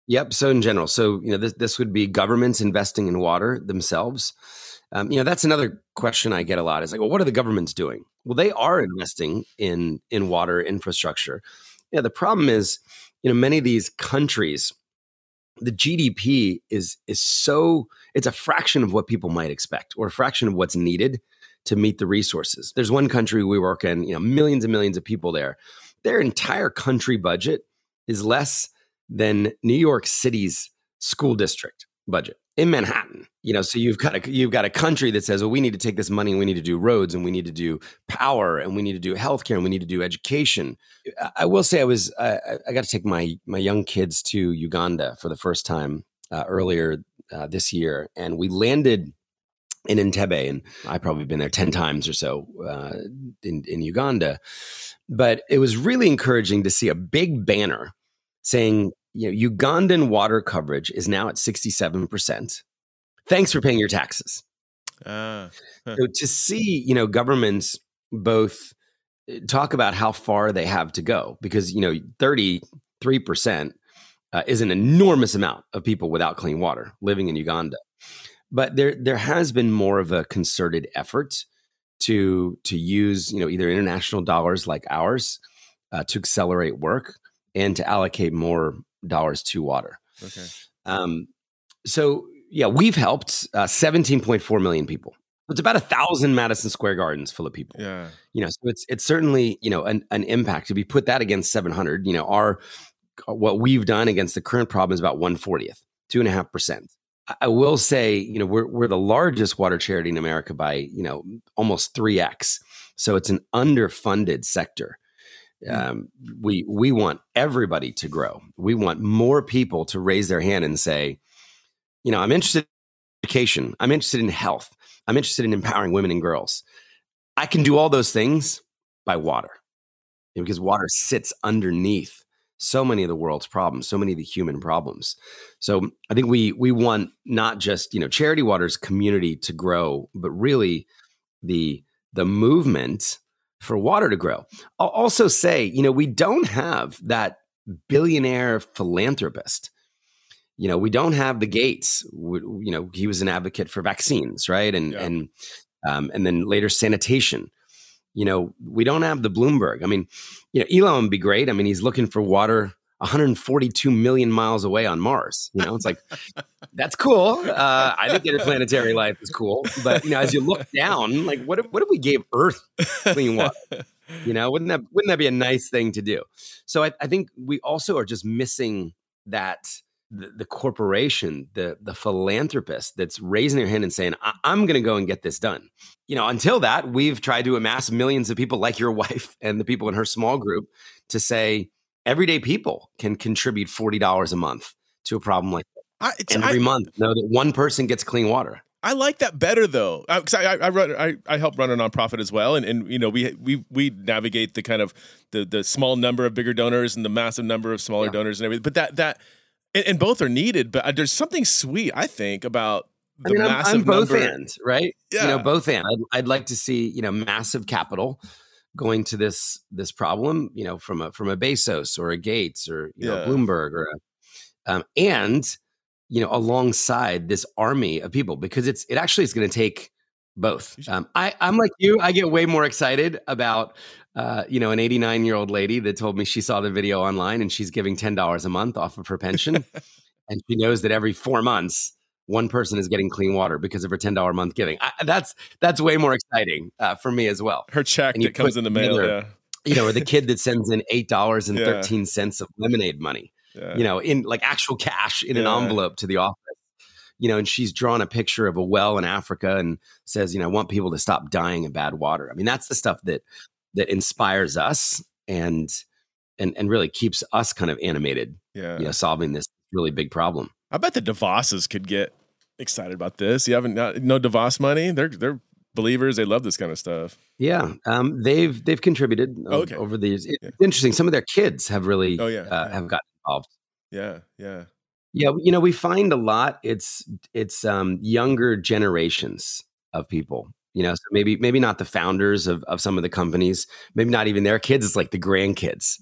Yep. So in general, so you know, this this would be governments investing in water themselves. Um, you know, that's another question I get a lot. Is like, well, what are the governments doing? Well, they are investing in in water infrastructure. Yeah. The problem is, you know, many of these countries, the G D P is is so it's a fraction of what people might expect, or a fraction of what's needed to meet the resources. There's one country we work in, you know, millions and millions of people there. Their entire country budget is less than New York City's school district budget in Manhattan. You know, so you've got a you've got a country that says, well, we need to take this money and we need to do roads and we need to do power and we need to do healthcare and we need to do education. I will say I was I, I got to take my my young kids to Uganda for the first time uh, earlier uh, this year, and we landed in Entebbe, and I've probably been there ten times or so uh, in in Uganda, but it was really encouraging to see a big banner saying, you know, Ugandan water coverage is now at sixty-seven percent. Thanks for paying your taxes. Uh, huh. So to see, you know, governments both talk about how far they have to go, because, you know, thirty-three percent uh, is an enormous amount of people without clean water living in Uganda. But there there has been more of a concerted effort to to use, you know, either international dollars like ours uh, to accelerate work and to allocate more dollars to water. Okay. Um, so, yeah, we've helped uh, seventeen point four million people. It's about a thousand Madison Square Gardens full of people. Yeah. You know, so it's it's certainly, you know, an, an impact. If we put that against seven hundred, you know, our what we've done against the current problem is about one fortieth, two and a half percent. I will say, you know, we're we're the largest water charity in America by, you know, almost three X. So it's an underfunded sector. Um, we we want everybody to grow. We want more people to raise their hand and say, you know, I'm interested in education. I'm interested in health. I'm interested in empowering women and girls. I can do all those things by water, because water sits underneath so many of the world's problems, so many of the human problems. So I think we we want not just, you know, Charity Water's community to grow, but really the the movement for water to grow. I'll also say, you know, we don't have that billionaire philanthropist. You know, we don't have the Gates. We, you know, he was an advocate for vaccines, right? And Yeah. and um, and then later sanitation. You know, we don't have the Bloomberg. I mean, you know, Elon would be great. I mean, he's looking for water one hundred forty-two million miles away on Mars. You know, it's like, that's cool. Uh, I think interplanetary life is cool. But, you know, as you look down, like, what if, what if we gave Earth clean water? You know, wouldn't that wouldn't that be a nice thing to do? So I, I think we also are just missing that the, the corporation, the the philanthropist that's raising their hand and saying, I- I'm going to go and get this done. You know, until that, we've tried to amass millions of people like your wife and the people in her small group to say everyday people can contribute forty dollars a month to a problem like that. I, it's, And I, every month know that one person gets clean water. I like that better though, because I, I I run I, I help run a nonprofit as well, and, and you know we we we navigate the kind of the the small number of bigger donors and the massive number of smaller Yeah. donors and everything. But that that and, and both are needed. But there's something sweet, I think, about the I mean, I'm, massive I'm both number. ends, right? Yeah. You know, both ends. I'd, I'd like to see, you know, massive capital going to this this problem, you know, from a from a Bezos or a Gates or you know Yeah. Bloomberg or a, um, and you know alongside this army of people, because it's it actually is going to take both. Um, I I'm like you. I get way more excited about uh, you know an eighty-nine year old lady that told me she saw the video online and she's giving ten dollars a month off of her pension, and she knows that every four months one person is getting clean water because of her ten dollars a month giving. I, that's that's way more exciting uh, for me as well. Her check And you that comes put in the mail. together- Yeah. You know, or the kid that sends in eight dollars and thirteen cents of lemonade money, Yeah. you know, in like actual cash in an Yeah. envelope to the office. You know, and she's drawn a picture of a well in Africa and says, you know, I want people to stop dying in bad water. I mean, that's the stuff that that inspires us and and and really keeps us kind of animated, Yeah. you know, solving this really big problem. I bet the DeVosses could get excited about this. You haven't not, no DeVos money. They're they're believers. They love this kind of stuff. Yeah, um, they've they've contributed o- Okay. over the years. It's Yeah. interesting. Some of their kids have really Oh, yeah, uh, yeah. have gotten involved. Yeah. Yeah. Yeah, you know, we find a lot. It's it's um, younger generations of people. You know, so maybe maybe not the founders of of some of the companies. Maybe not even their kids. It's like the grandkids.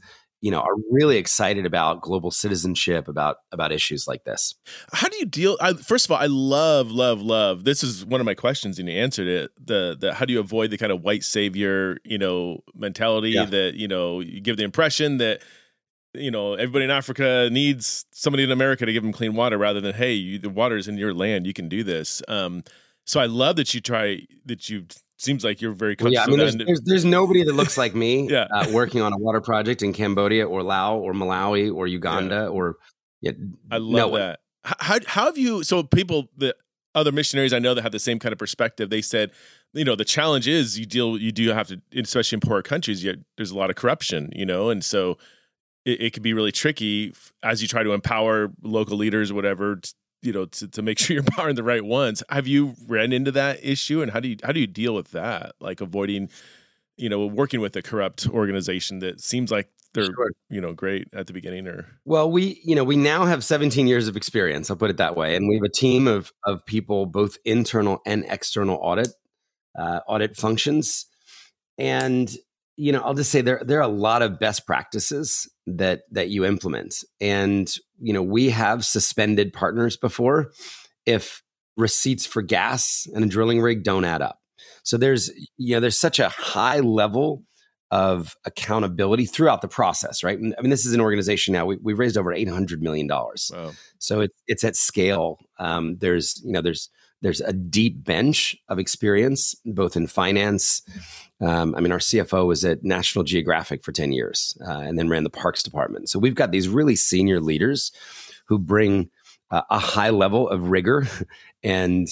you know, are really excited about global citizenship, about about issues like this. How do you deal? I, first of all, I love, love, love. This is one of my questions, and you answered it. The the how do you avoid the kind of white savior, you know, mentality Yeah. that, you know, you give the impression that, you know, everybody in Africa needs somebody in America to give them clean water, rather than, hey, you, the water is in your land, you can do this. Um, so I love that you try that you. Seems like you're very Well, conscious yeah, I mean, of there's, that. there's there's nobody that looks like me Yeah. uh, working on a water project in Cambodia or Laos or Malawi or Uganda Yeah. or yeah, I no love one. that. H- How how have you? So people, the other missionaries I know that have the same kind of perspective. They said, you know, the challenge is you deal, you do have to, especially in poorer countries. Yet there's a lot of corruption, you know, and so it, it can be really tricky f- as you try to empower local leaders, or whatever. t- You know, to, to make sure you're empowering the right ones. Have you ran into that issue, and how do you how do you deal with that? Like avoiding, you know, working with a corrupt organization that seems like they're Sure. you know great at the beginning, or Well, we, you know, we now have seventeen years of experience. I'll put it that way, and we have a team of of people, both internal and external audit uh, audit functions. And you know, I'll just say there there are a lot of best practices that that you implement. And you know, we have suspended partners before if receipts for gas and a drilling rig don't add up. So there's you know there's such a high level of accountability throughout the process, right? I mean, this is an organization now. We, we've raised over eight hundred million dollars, wow. so it's it's at scale. Um, there's you know there's there's a deep bench of experience both in finance. Um, I mean, our C F O was at National Geographic for ten years uh, and then ran the Parks Department. So we've got these really senior leaders who bring uh, a high level of rigor and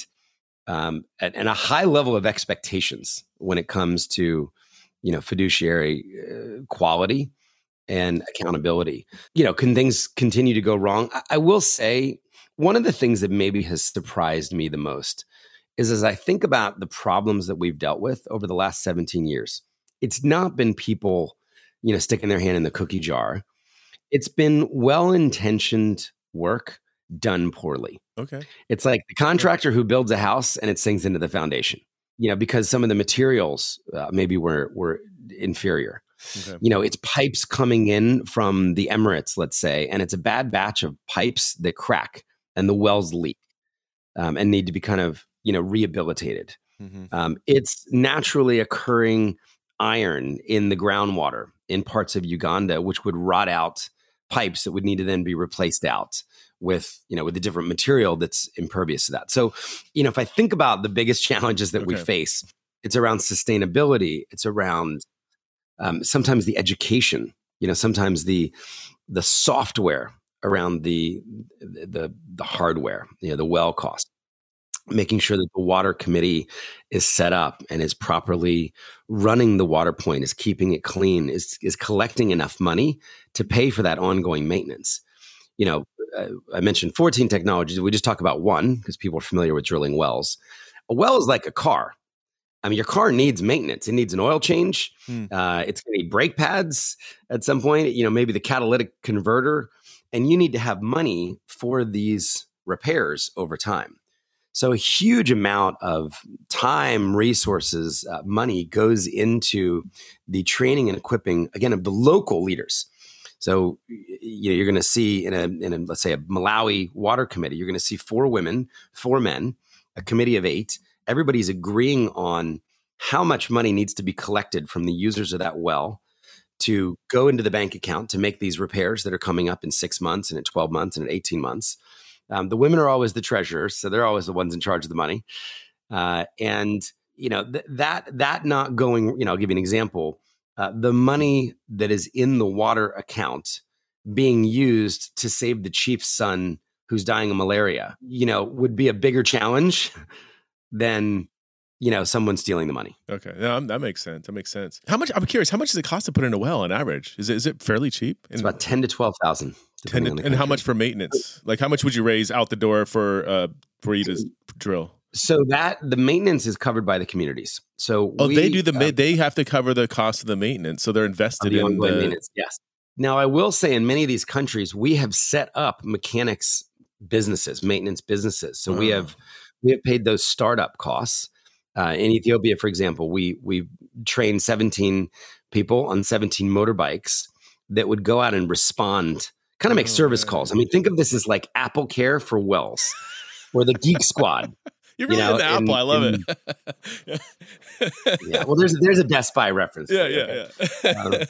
um, and, and a high level of expectations when it comes to you know fiduciary uh, quality and accountability. You know, can things continue to go wrong? I, I will say one of the things that maybe has surprised me the most is as I think about the problems that we've dealt with over the last seventeen years, it's not been people, you know, sticking their hand in the cookie jar. It's been well-intentioned work done poorly. Okay. It's like the contractor who builds a house and it sinks into the foundation, you know, because some of the materials uh, maybe were were inferior. Okay. You know, it's pipes coming in from the Emirates, let's say, and it's a bad batch of pipes that crack and the wells leak um, and need to be kind of, you know, rehabilitated. Mm-hmm. Um, it's naturally occurring iron in the groundwater in parts of Uganda, which would rot out pipes that would need to then be replaced out with, you know, with a different material that's impervious to that. So, you know, if I think about the biggest challenges that we Okay. face, it's around sustainability. It's around um, sometimes the education, you know, sometimes the the software around the the the hardware, you know, the well cost. Making sure that the water committee is set up and is properly running the water point, is keeping it clean, is is collecting enough money to pay for that ongoing maintenance. You know, uh, I mentioned fourteen technologies. We just talk about one because people are familiar with drilling wells. A well is like a car. I mean, your car needs maintenance. It needs an oil change. Hmm. Uh, it's going to need brake pads at some point. You know, maybe the catalytic converter, and you need to have money for these repairs over time. So a huge amount of time, resources, uh, money goes into the training and equipping, again, of the local leaders. So you know, you're going to see in a, in a, let's say, a Malawi water committee, you're going to see four women, four men, a committee of eight. Everybody's agreeing on how much money needs to be collected from the users of that well to go into the bank account to make these repairs that are coming up in six months and in twelve months and in eighteen months. Um, the women are always the treasurers, so they're always the ones in charge of the money. Uh, and you know th- that that not going. You know, I'll give you an example. Uh, the money that is in the water account being used to save the chief's son who's dying of malaria, you know, would be a bigger challenge than you know someone stealing the money. Okay. Yeah, um, that makes sense. That makes sense. How much? I'm curious. How much does it cost to put in a well on average? Is it is it fairly cheap? It's about ten to twelve thousand. ten to, and how much for maintenance? Like how much would you raise out the door for uh for you to drill? So that the maintenance is covered by the communities. So Oh, we, they do the ma- uh, they have to cover the cost of the maintenance, so they're invested the in ongoing the. maintenance. Yes. Now I will say, in many of these countries, we have set up mechanics businesses, maintenance businesses. So we Oh. have we have paid those startup costs. Uh, in Ethiopia, for example, we we trained seventeen people on seventeen motorbikes that would go out and respond, kind of make Oh, service man. calls. I mean, think of this as like Apple Care for wells or the Geek Squad. You're You really know, into in- Apple. I love in- it. Yeah. Well, there's there's a Best Buy reference. yeah, for you, yeah, okay? yeah. Um,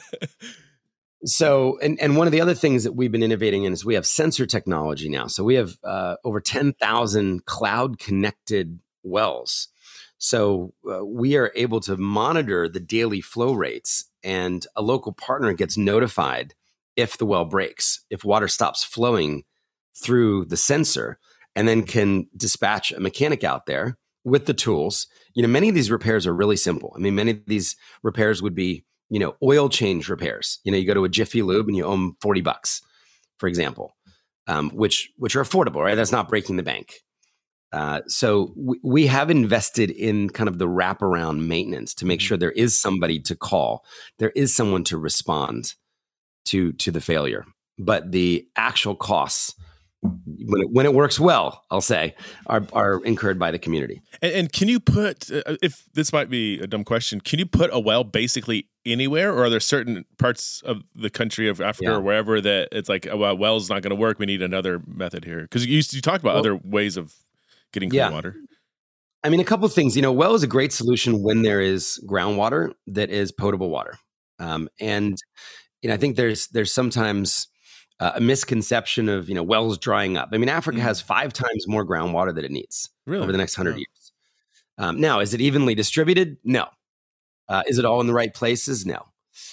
So, and, and one of the other things that we've been innovating in is we have sensor technology now. So we have uh, over ten thousand cloud connected wells. So uh, we are able to monitor the daily flow rates, and a local partner gets notified if the well breaks, if water stops flowing through the sensor, and then can dispatch a mechanic out there with the tools. You know, many of these repairs are really simple. I mean, many of these repairs would be, you know, oil change repairs. You know, you go to a Jiffy Lube and you owe them forty bucks, for example, um, which which are affordable, right? That's not breaking the bank. Uh, so we, we have invested in kind of the wraparound maintenance to make sure there is somebody to call, there is someone to respond to to the failure. But the actual costs, when it, when it works well, I'll say, are are incurred by the community. And, and can you put, uh, if this might be a dumb question, can you put a well basically anywhere, or are there certain parts of the country of Africa Yeah. or wherever that it's like, oh, well, well's not going to work, we need another method here? Because you, you talked about Well, other ways of getting clean yeah. water. I mean, a couple of things. You know, well is a great solution when there is groundwater that is potable water, um, and you know, I think there's there's sometimes uh, a misconception of, you know, wells drying up. I mean, Africa Mm. has five times more groundwater than it needs Really? over the next hundred Wow. years. Um, now, is it evenly distributed? No. Uh, is it all in the right places? No.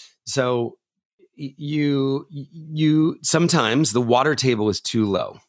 So y- you you sometimes the water table is too low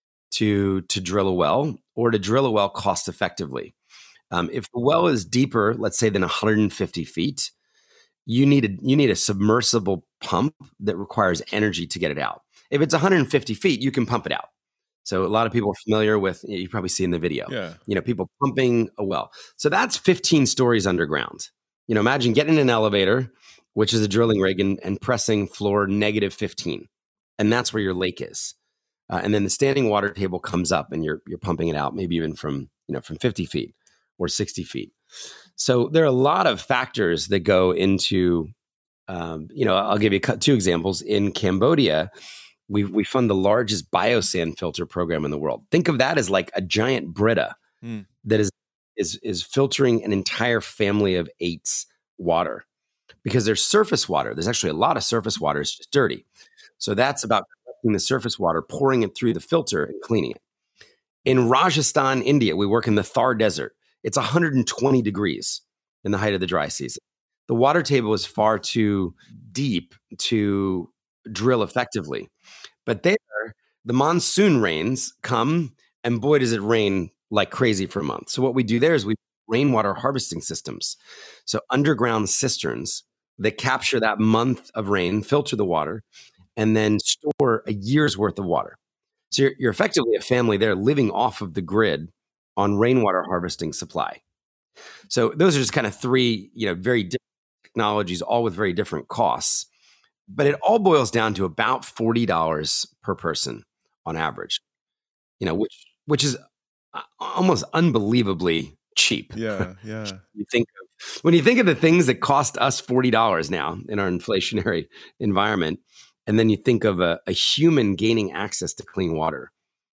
to to drill a well, or to drill a well cost effectively. Um, if the well is deeper, let's say than one hundred fifty feet, you need a you need a submersible pump that requires energy to get it out. If it's one hundred fifty feet, you can pump it out. So a lot of people are familiar with, you probably see in the video, Yeah. you know, people pumping a well. So that's fifteen stories underground. You know, imagine getting in an elevator, which is a drilling rig, and, and pressing floor negative fifteen. And that's where your lake is. Uh, and then the standing water table comes up and you're you're pumping it out, maybe even from, you know, from fifty feet or sixty feet. So there are a lot of factors that go into, um, you know, I'll give you a, two examples. In Cambodia, we we fund the largest biosand filter program in the world. Think of that as like a giant Brita Mm. that is is is filtering an entire family of eights water, because there's surface water. There's actually a lot of surface water. It's just dirty. So that's about collecting the surface water, pouring it through the filter, and cleaning it. In Rajasthan, India, we work in the Thar Desert. It's one hundred twenty degrees in the height of the dry season. The water table is far too deep to drill effectively. But there, the monsoon rains come, and boy, does it rain like crazy for a month. So what we do there is we rainwater harvesting systems. So underground cisterns that capture that month of rain, filter the water, and then store a year's worth of water. So you're, you're effectively a family there living off of the grid on rainwater harvesting supply. So those are just kind of three, you know, very different technologies, all with very different costs. But it all boils down to about forty dollars per person on average, you know, which which is uh, almost unbelievably cheap. Yeah. Yeah. You think of, when you think of the things that cost us forty dollars now in our inflationary environment, and then you think of a, a human gaining access to clean water,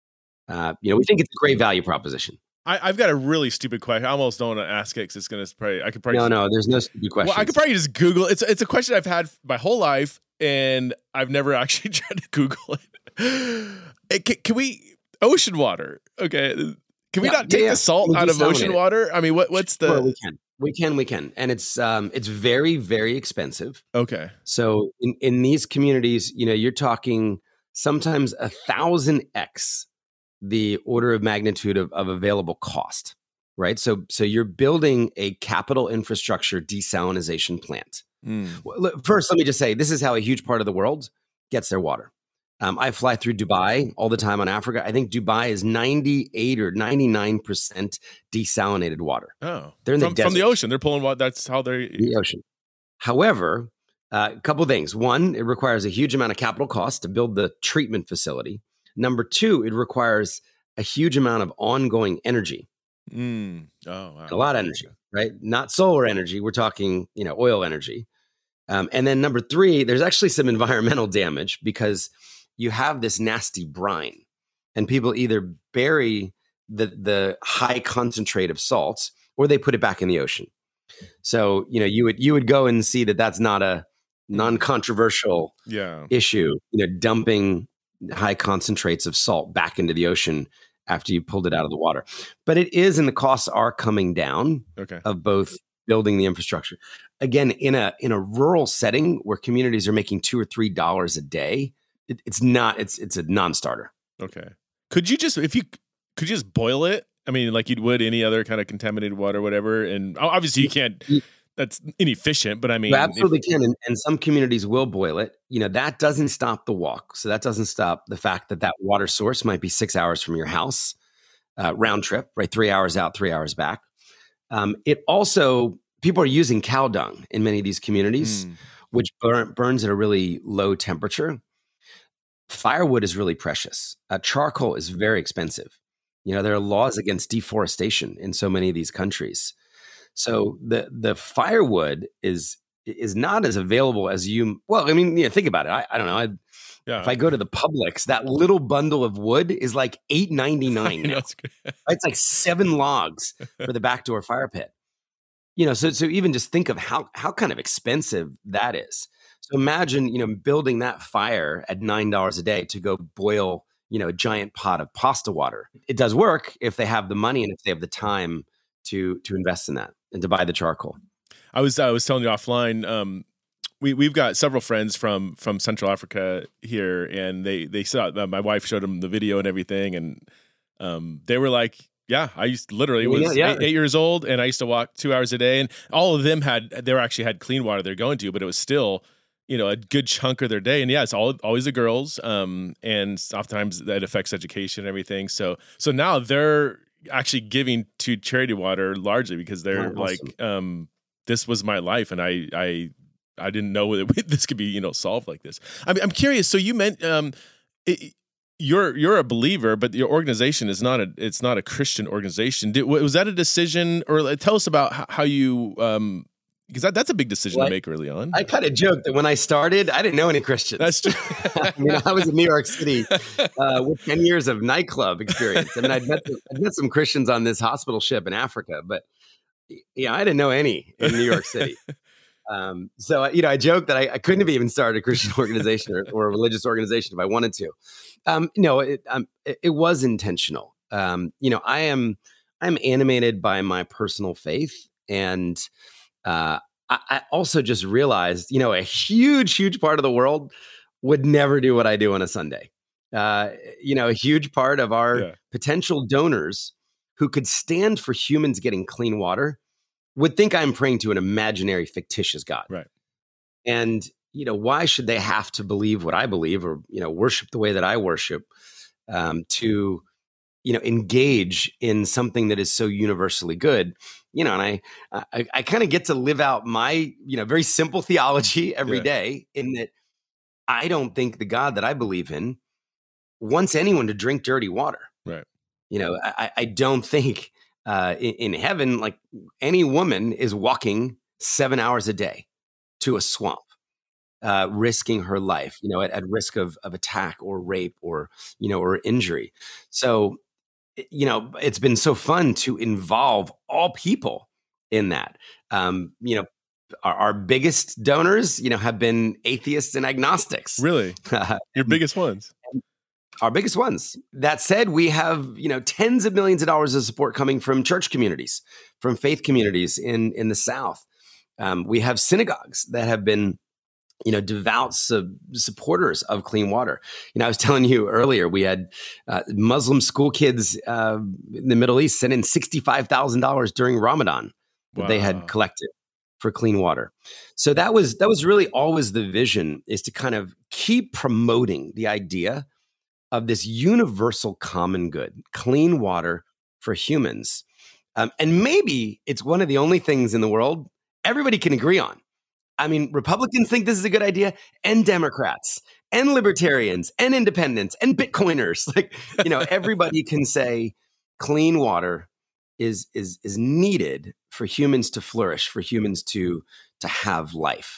uh, you know, we think it's a great value proposition. I, I've got a really stupid question. I almost don't want to ask it because it's going to probably, I could probably. No, just, no, there's no stupid questions. Well, I could probably just Google it. It's, it's a question I've had my whole life, and I've never actually tried to Google it. It- Can, can we, ocean water, okay. Can we Yeah, not take yeah, yeah. the salt We out of desalinate ocean it. water? I mean, what what's the. Sure, we can, we can, we can, and it's um, it's very, very expensive. Okay. So in, in these communities, you know, you're talking sometimes a thousand X the order of magnitude of, of available cost, right? So so you're building a capital infrastructure desalination plant. Mm. Well, look, first, let me just say, this is how a huge part of the world gets their water. Um, I fly through Dubai all the time on Africa. I think Dubai is ninety-eight or ninety-nine percent desalinated water. Oh. They're in the from, from the desert. ocean. They're pulling water. That's how they. The ocean. However, uh, a couple things. One, it requires a huge amount of capital cost to build the treatment facility. Number two, it requires a huge amount of ongoing energy, Mm. Oh, wow. a lot of energy, right? Not solar energy. We're talking, you know, oil energy. Um, and then number three, there's actually some environmental damage because you have this nasty brine, and people either bury the the high concentrate of salts or they put it back in the ocean. So, you know, you would you would go and see that that's not a non-controversial Yeah. issue, you know, dumping high concentrates of salt back into the ocean after you pulled it out of the water. But it is, and the costs are coming down Okay. of both building the infrastructure. Again, in a in a rural setting where communities are making two or three dollars a day, it, it's not it's it's a non-starter. Okay. Could you just if you could you just boil it? I mean, like you would any other kind of contaminated water, or whatever. And obviously, you can't. That's inefficient. But I mean, you absolutely if, can, and, and some communities will boil it. You know, that doesn't stop the walk. So that doesn't stop the fact that that water source might be six hours from your house, uh, round trip, right? Three hours out, three hours back. Um, it also, people are using cow dung in many of these communities, mm, which burn, burns at a really low temperature. Firewood is really precious. Uh, charcoal is very expensive. You know, there are laws against deforestation in so many of these countries. So the the firewood is is not as available as you. Well, I mean, you know, think about it. I, I don't know. I, yeah. If I go to the Publix, that little bundle of wood is like eight ninety-nine now. It's like seven logs for the back door fire pit. You know, so so even just think of how how kind of expensive that is. So imagine, you know, building that fire at nine dollars a day to go boil, you know, a giant pot of pasta water. It does work if they have the money and if they have the time to to invest in that and to buy the charcoal. I was I was telling you offline. Um, we we've got several friends from from Central Africa here, and they they saw uh, my wife showed them the video and everything, and um, they were like, "Yeah, I used to, literally was yeah, yeah. Eight, eight years old, and I used to walk two hours a day, and all of them had they were actually had clean water they're going to, but it was still." You know, a good chunk of their day. And yeah, it's all, always the girls. Um, and oftentimes that affects education and everything. So, so now they're actually giving to charity water largely because they're Oh, like, awesome. um, this was my life. And I, I, I didn't know that this could be, you know, solved like this. I'm, I'm curious. So you meant, um, it, you're, you're a believer, but your organization is not a, it's not a Christian organization. Did, was that a decision, or tell us about how, how you, um, because that, that's a big decision well, to make early on. I kind of joked that when I started, I didn't know any Christians. That's true. I mean, I was in New York City uh, with ten years of nightclub experience. I mean, I'd met, some, I'd met some Christians on this hospital ship in Africa, but yeah, I didn't know any in New York City. Um, so, you know, I joked that I, I couldn't have even started a Christian organization or, or a religious organization if I wanted to. Um, no, it, um, it, it was intentional. Um, you know, I am I'm animated by my personal faith, and Uh, I, I also just realized, you know, a huge, huge part of the world would never do what I do on a Sunday. Uh, you know, a huge part of our Yeah. potential donors who could stand for humans getting clean water would think I'm praying to an imaginary, fictitious God. Right. And, you know, why should they have to believe what I believe or, you know, worship the way that I worship um, to, you know, engage in something that is so universally good? You know, and I, I, I kind of get to live out my, you know, very simple theology every Yeah. day, in that I don't think the God that I believe in wants anyone to drink dirty water. Right. You know, I, I don't think uh, in, in heaven, like, any woman is walking seven hours a day to a swamp, uh, risking her life, you know, at, at risk of, of attack or rape or, you know, or injury. So, you know, it's been so fun to involve all people in that. Um, you know, our, our biggest donors, you know, have been atheists and agnostics. Really? Your biggest ones? Our biggest ones. That said, we have, you know, tens of millions of dollars of support coming from church communities, from faith communities in, in the South. Um, we have synagogues that have been, you know, devout sub- supporters of clean water. You know, I was telling you earlier, we had uh, Muslim school kids uh, in the Middle East send in sixty-five thousand dollars during Ramadan that Wow. they had collected for clean water. So that was that was really always the vision, is to kind of keep promoting the idea of this universal common good, clean water for humans. Um, and maybe it's one of the only things in the world everybody can agree on. I mean, Republicans think this is a good idea, and Democrats, and libertarians, and independents, and Bitcoiners. Like, you know, everybody can say clean water is is is needed for humans to flourish, for humans to to have life.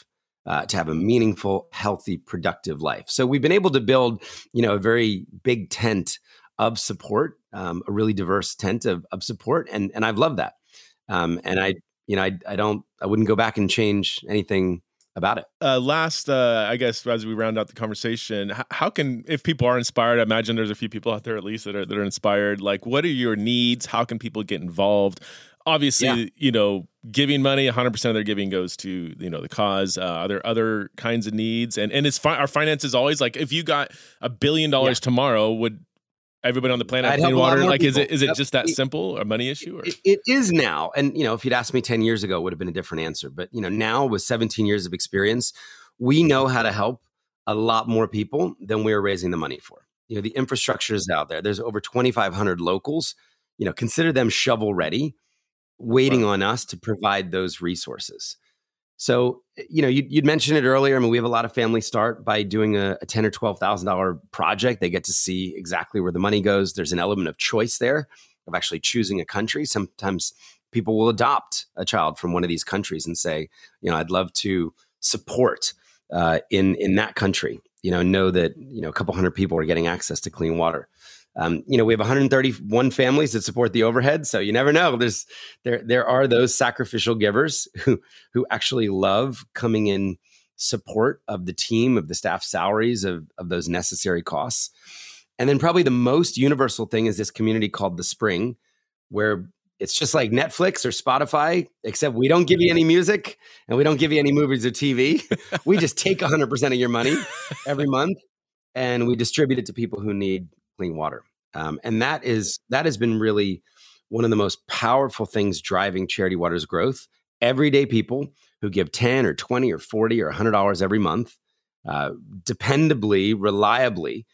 uh, to have a meaningful, healthy, productive life. So we've been able to build, you know, a very big tent of support, um, a really diverse tent of, of support. And, and I've loved that. Um, and I, you know, I, I don't, I wouldn't go back and change anything about it. Uh, last, uh, I guess, as we round out the conversation, h- how can, if people are inspired, I imagine there's a few people out there at least that are that are inspired. Like, what are your needs? How can people get involved? Obviously, Yeah. you know, giving money, one hundred percent of their giving goes to, you know, the cause. Uh, are there other kinds of needs? And and it's fi- our finances always like, if you got a billion dollars Yeah. tomorrow, would everybody on the planet have I'd help clean a lot water? more Like, is it people. is it Yep. just that It- simple, a money issue? Or? It, it is now. And, you know, if you'd asked me ten years ago, it would have been a different answer. But, you know, now with seventeen years of experience, we know how to help a lot more people than we are raising the money for. You know, the infrastructure is out there. There's over twenty-five hundred locals, you know, consider them shovel ready, waiting Wow. on us to provide those resources. So, you know, you, you'd mentioned it earlier. I mean, we have a lot of families start by doing a, a ten thousand dollars or twelve thousand dollars project. They get to see exactly where the money goes. There's an element of choice there of actually choosing a country. Sometimes people will adopt a child from one of these countries and say, you know, I'd love to support uh, in in that country. You know, know that, you know, a couple hundred people are getting access to clean water. Um, you know, we have one hundred thirty-one families that support the overhead, so you never know. There's there there are those sacrificial givers who who actually love coming in support of the team, of the staff salaries, of of those necessary costs. And then probably the most universal thing is this community called The Spring, where it's just like Netflix or Spotify, except we don't give you any music and we don't give you any movies or T V. We just take one hundred percent of your money every month and we distribute it to people who need clean water. Um, and that is that has been really one of the most powerful things driving Charity Water's growth. Everyday people who give ten or twenty or forty or one hundred dollars every month, uh, dependably, reliably.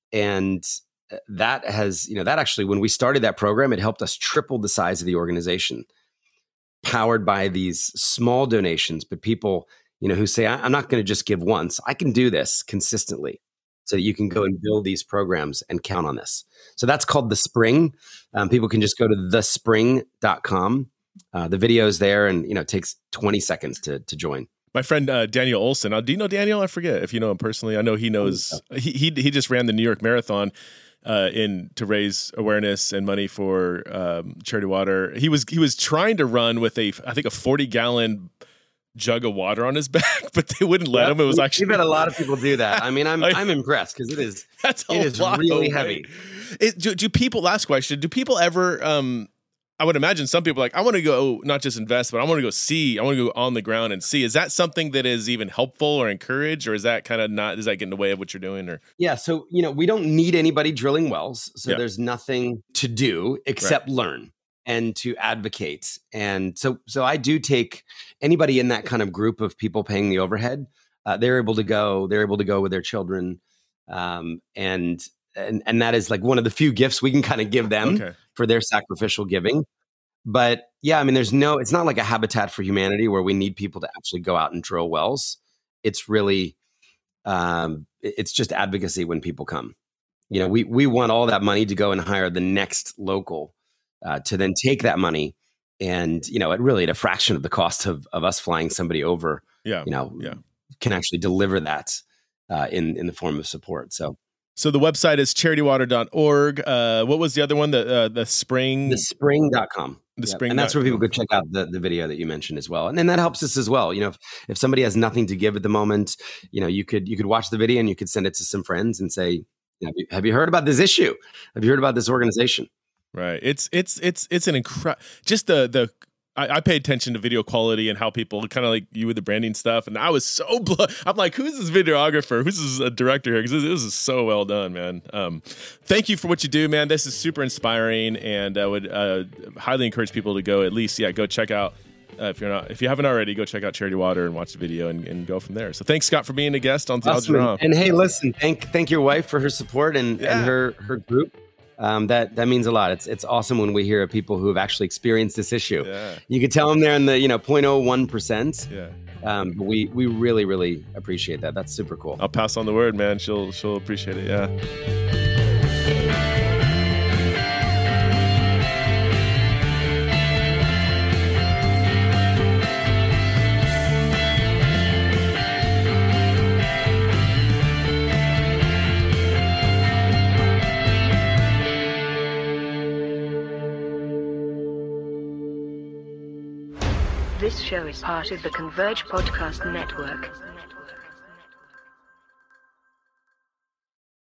And that has, you know, that actually, when we started that program, it helped us triple the size of the organization, powered by these small donations, but people, you know, who say, I'm not going to just give once. I can do this consistently. So that you can go and build these programs and count on this. So that's called The Spring. Um, people can just go to the spring dot com. Uh, the video is there, and you know, it takes twenty seconds to to join. My friend uh, Daniel Olson. Uh, do you know Daniel? I forget if you know him personally. I know he knows. He he, he just ran the New York Marathon uh, in to raise awareness and money for um, Charity Water. He was he was trying to run with a I think a forty gallon jug of water on his back, but they wouldn't let Yep. him. It was actually We've had a lot of people do that. I mean, I'm I- I'm impressed because it is that's a it is lot really of heavy. weight. It, do, do people? Last question. Do people ever? Um, I would imagine some people are like, I want to go not just invest, but I want to go see. I want to go on the ground and see. Is that something that is even helpful or encouraged, or is that kind of not? Does that get in the way of what you're doing? Or Yeah, so you know, we don't need anybody drilling wells, so Yeah. there's nothing to do except learn and to advocate. And so, so I do take anybody in that kind of group of people paying the overhead. Uh, they're able to go. They're able to go with their children, um, and and and that is like one of the few gifts we can kind of give them okay, for their sacrificial giving. But yeah, I mean, there's no. It's not like a Habitat for Humanity where we need people to actually go out and drill wells. It's really, um, it- it's just advocacy when people come. You know, we we want all that money to go and hire the next local uh, to then take that money and, you know, at really at a fraction of the cost of of us flying somebody over, yeah. you know, Yeah. can actually deliver that uh, in in the form of support. So So the website is charity water dot org. Uh, what was the other one? The uh, the spring. the spring dot com. The Yep. spring And that's dot where people com. could check out the, the video that you mentioned as well. And then that helps us as well. You know, if, if somebody has nothing to give at the moment, you know, you could you could watch the video and you could send it to some friends and say, have you, have you heard about this issue? Have you heard about this organization? Right. It's it's it's it's an incredible. Just the the. I, I pay attention to video quality and how people kind of like you with the branding stuff, and I was so blo- I'm like, who's this videographer? Who's this uh, director here? Because this, this is so well done, man. Um, thank you for what you do, man. This is super inspiring, and I would uh, highly encourage people to go at least, yeah, go check out. Uh, if you're not, if you haven't already, go check out Charity Water and watch the video and, and go from there. So thanks, Scott, for being a guest on Theology Awesome. Raw. And hey, listen, thank thank your wife for her support and, Yeah. and her her group. Um, that that means a lot. It's it's awesome when we hear of people who have actually experienced this issue. Yeah, You could tell them they're in the you know zero point zero one percent. yeah. Um, but we we really really appreciate that. That's super cool. I'll pass on the word, man. She'll she'll appreciate it. Yeah. This show is part of the Converge Podcast Network.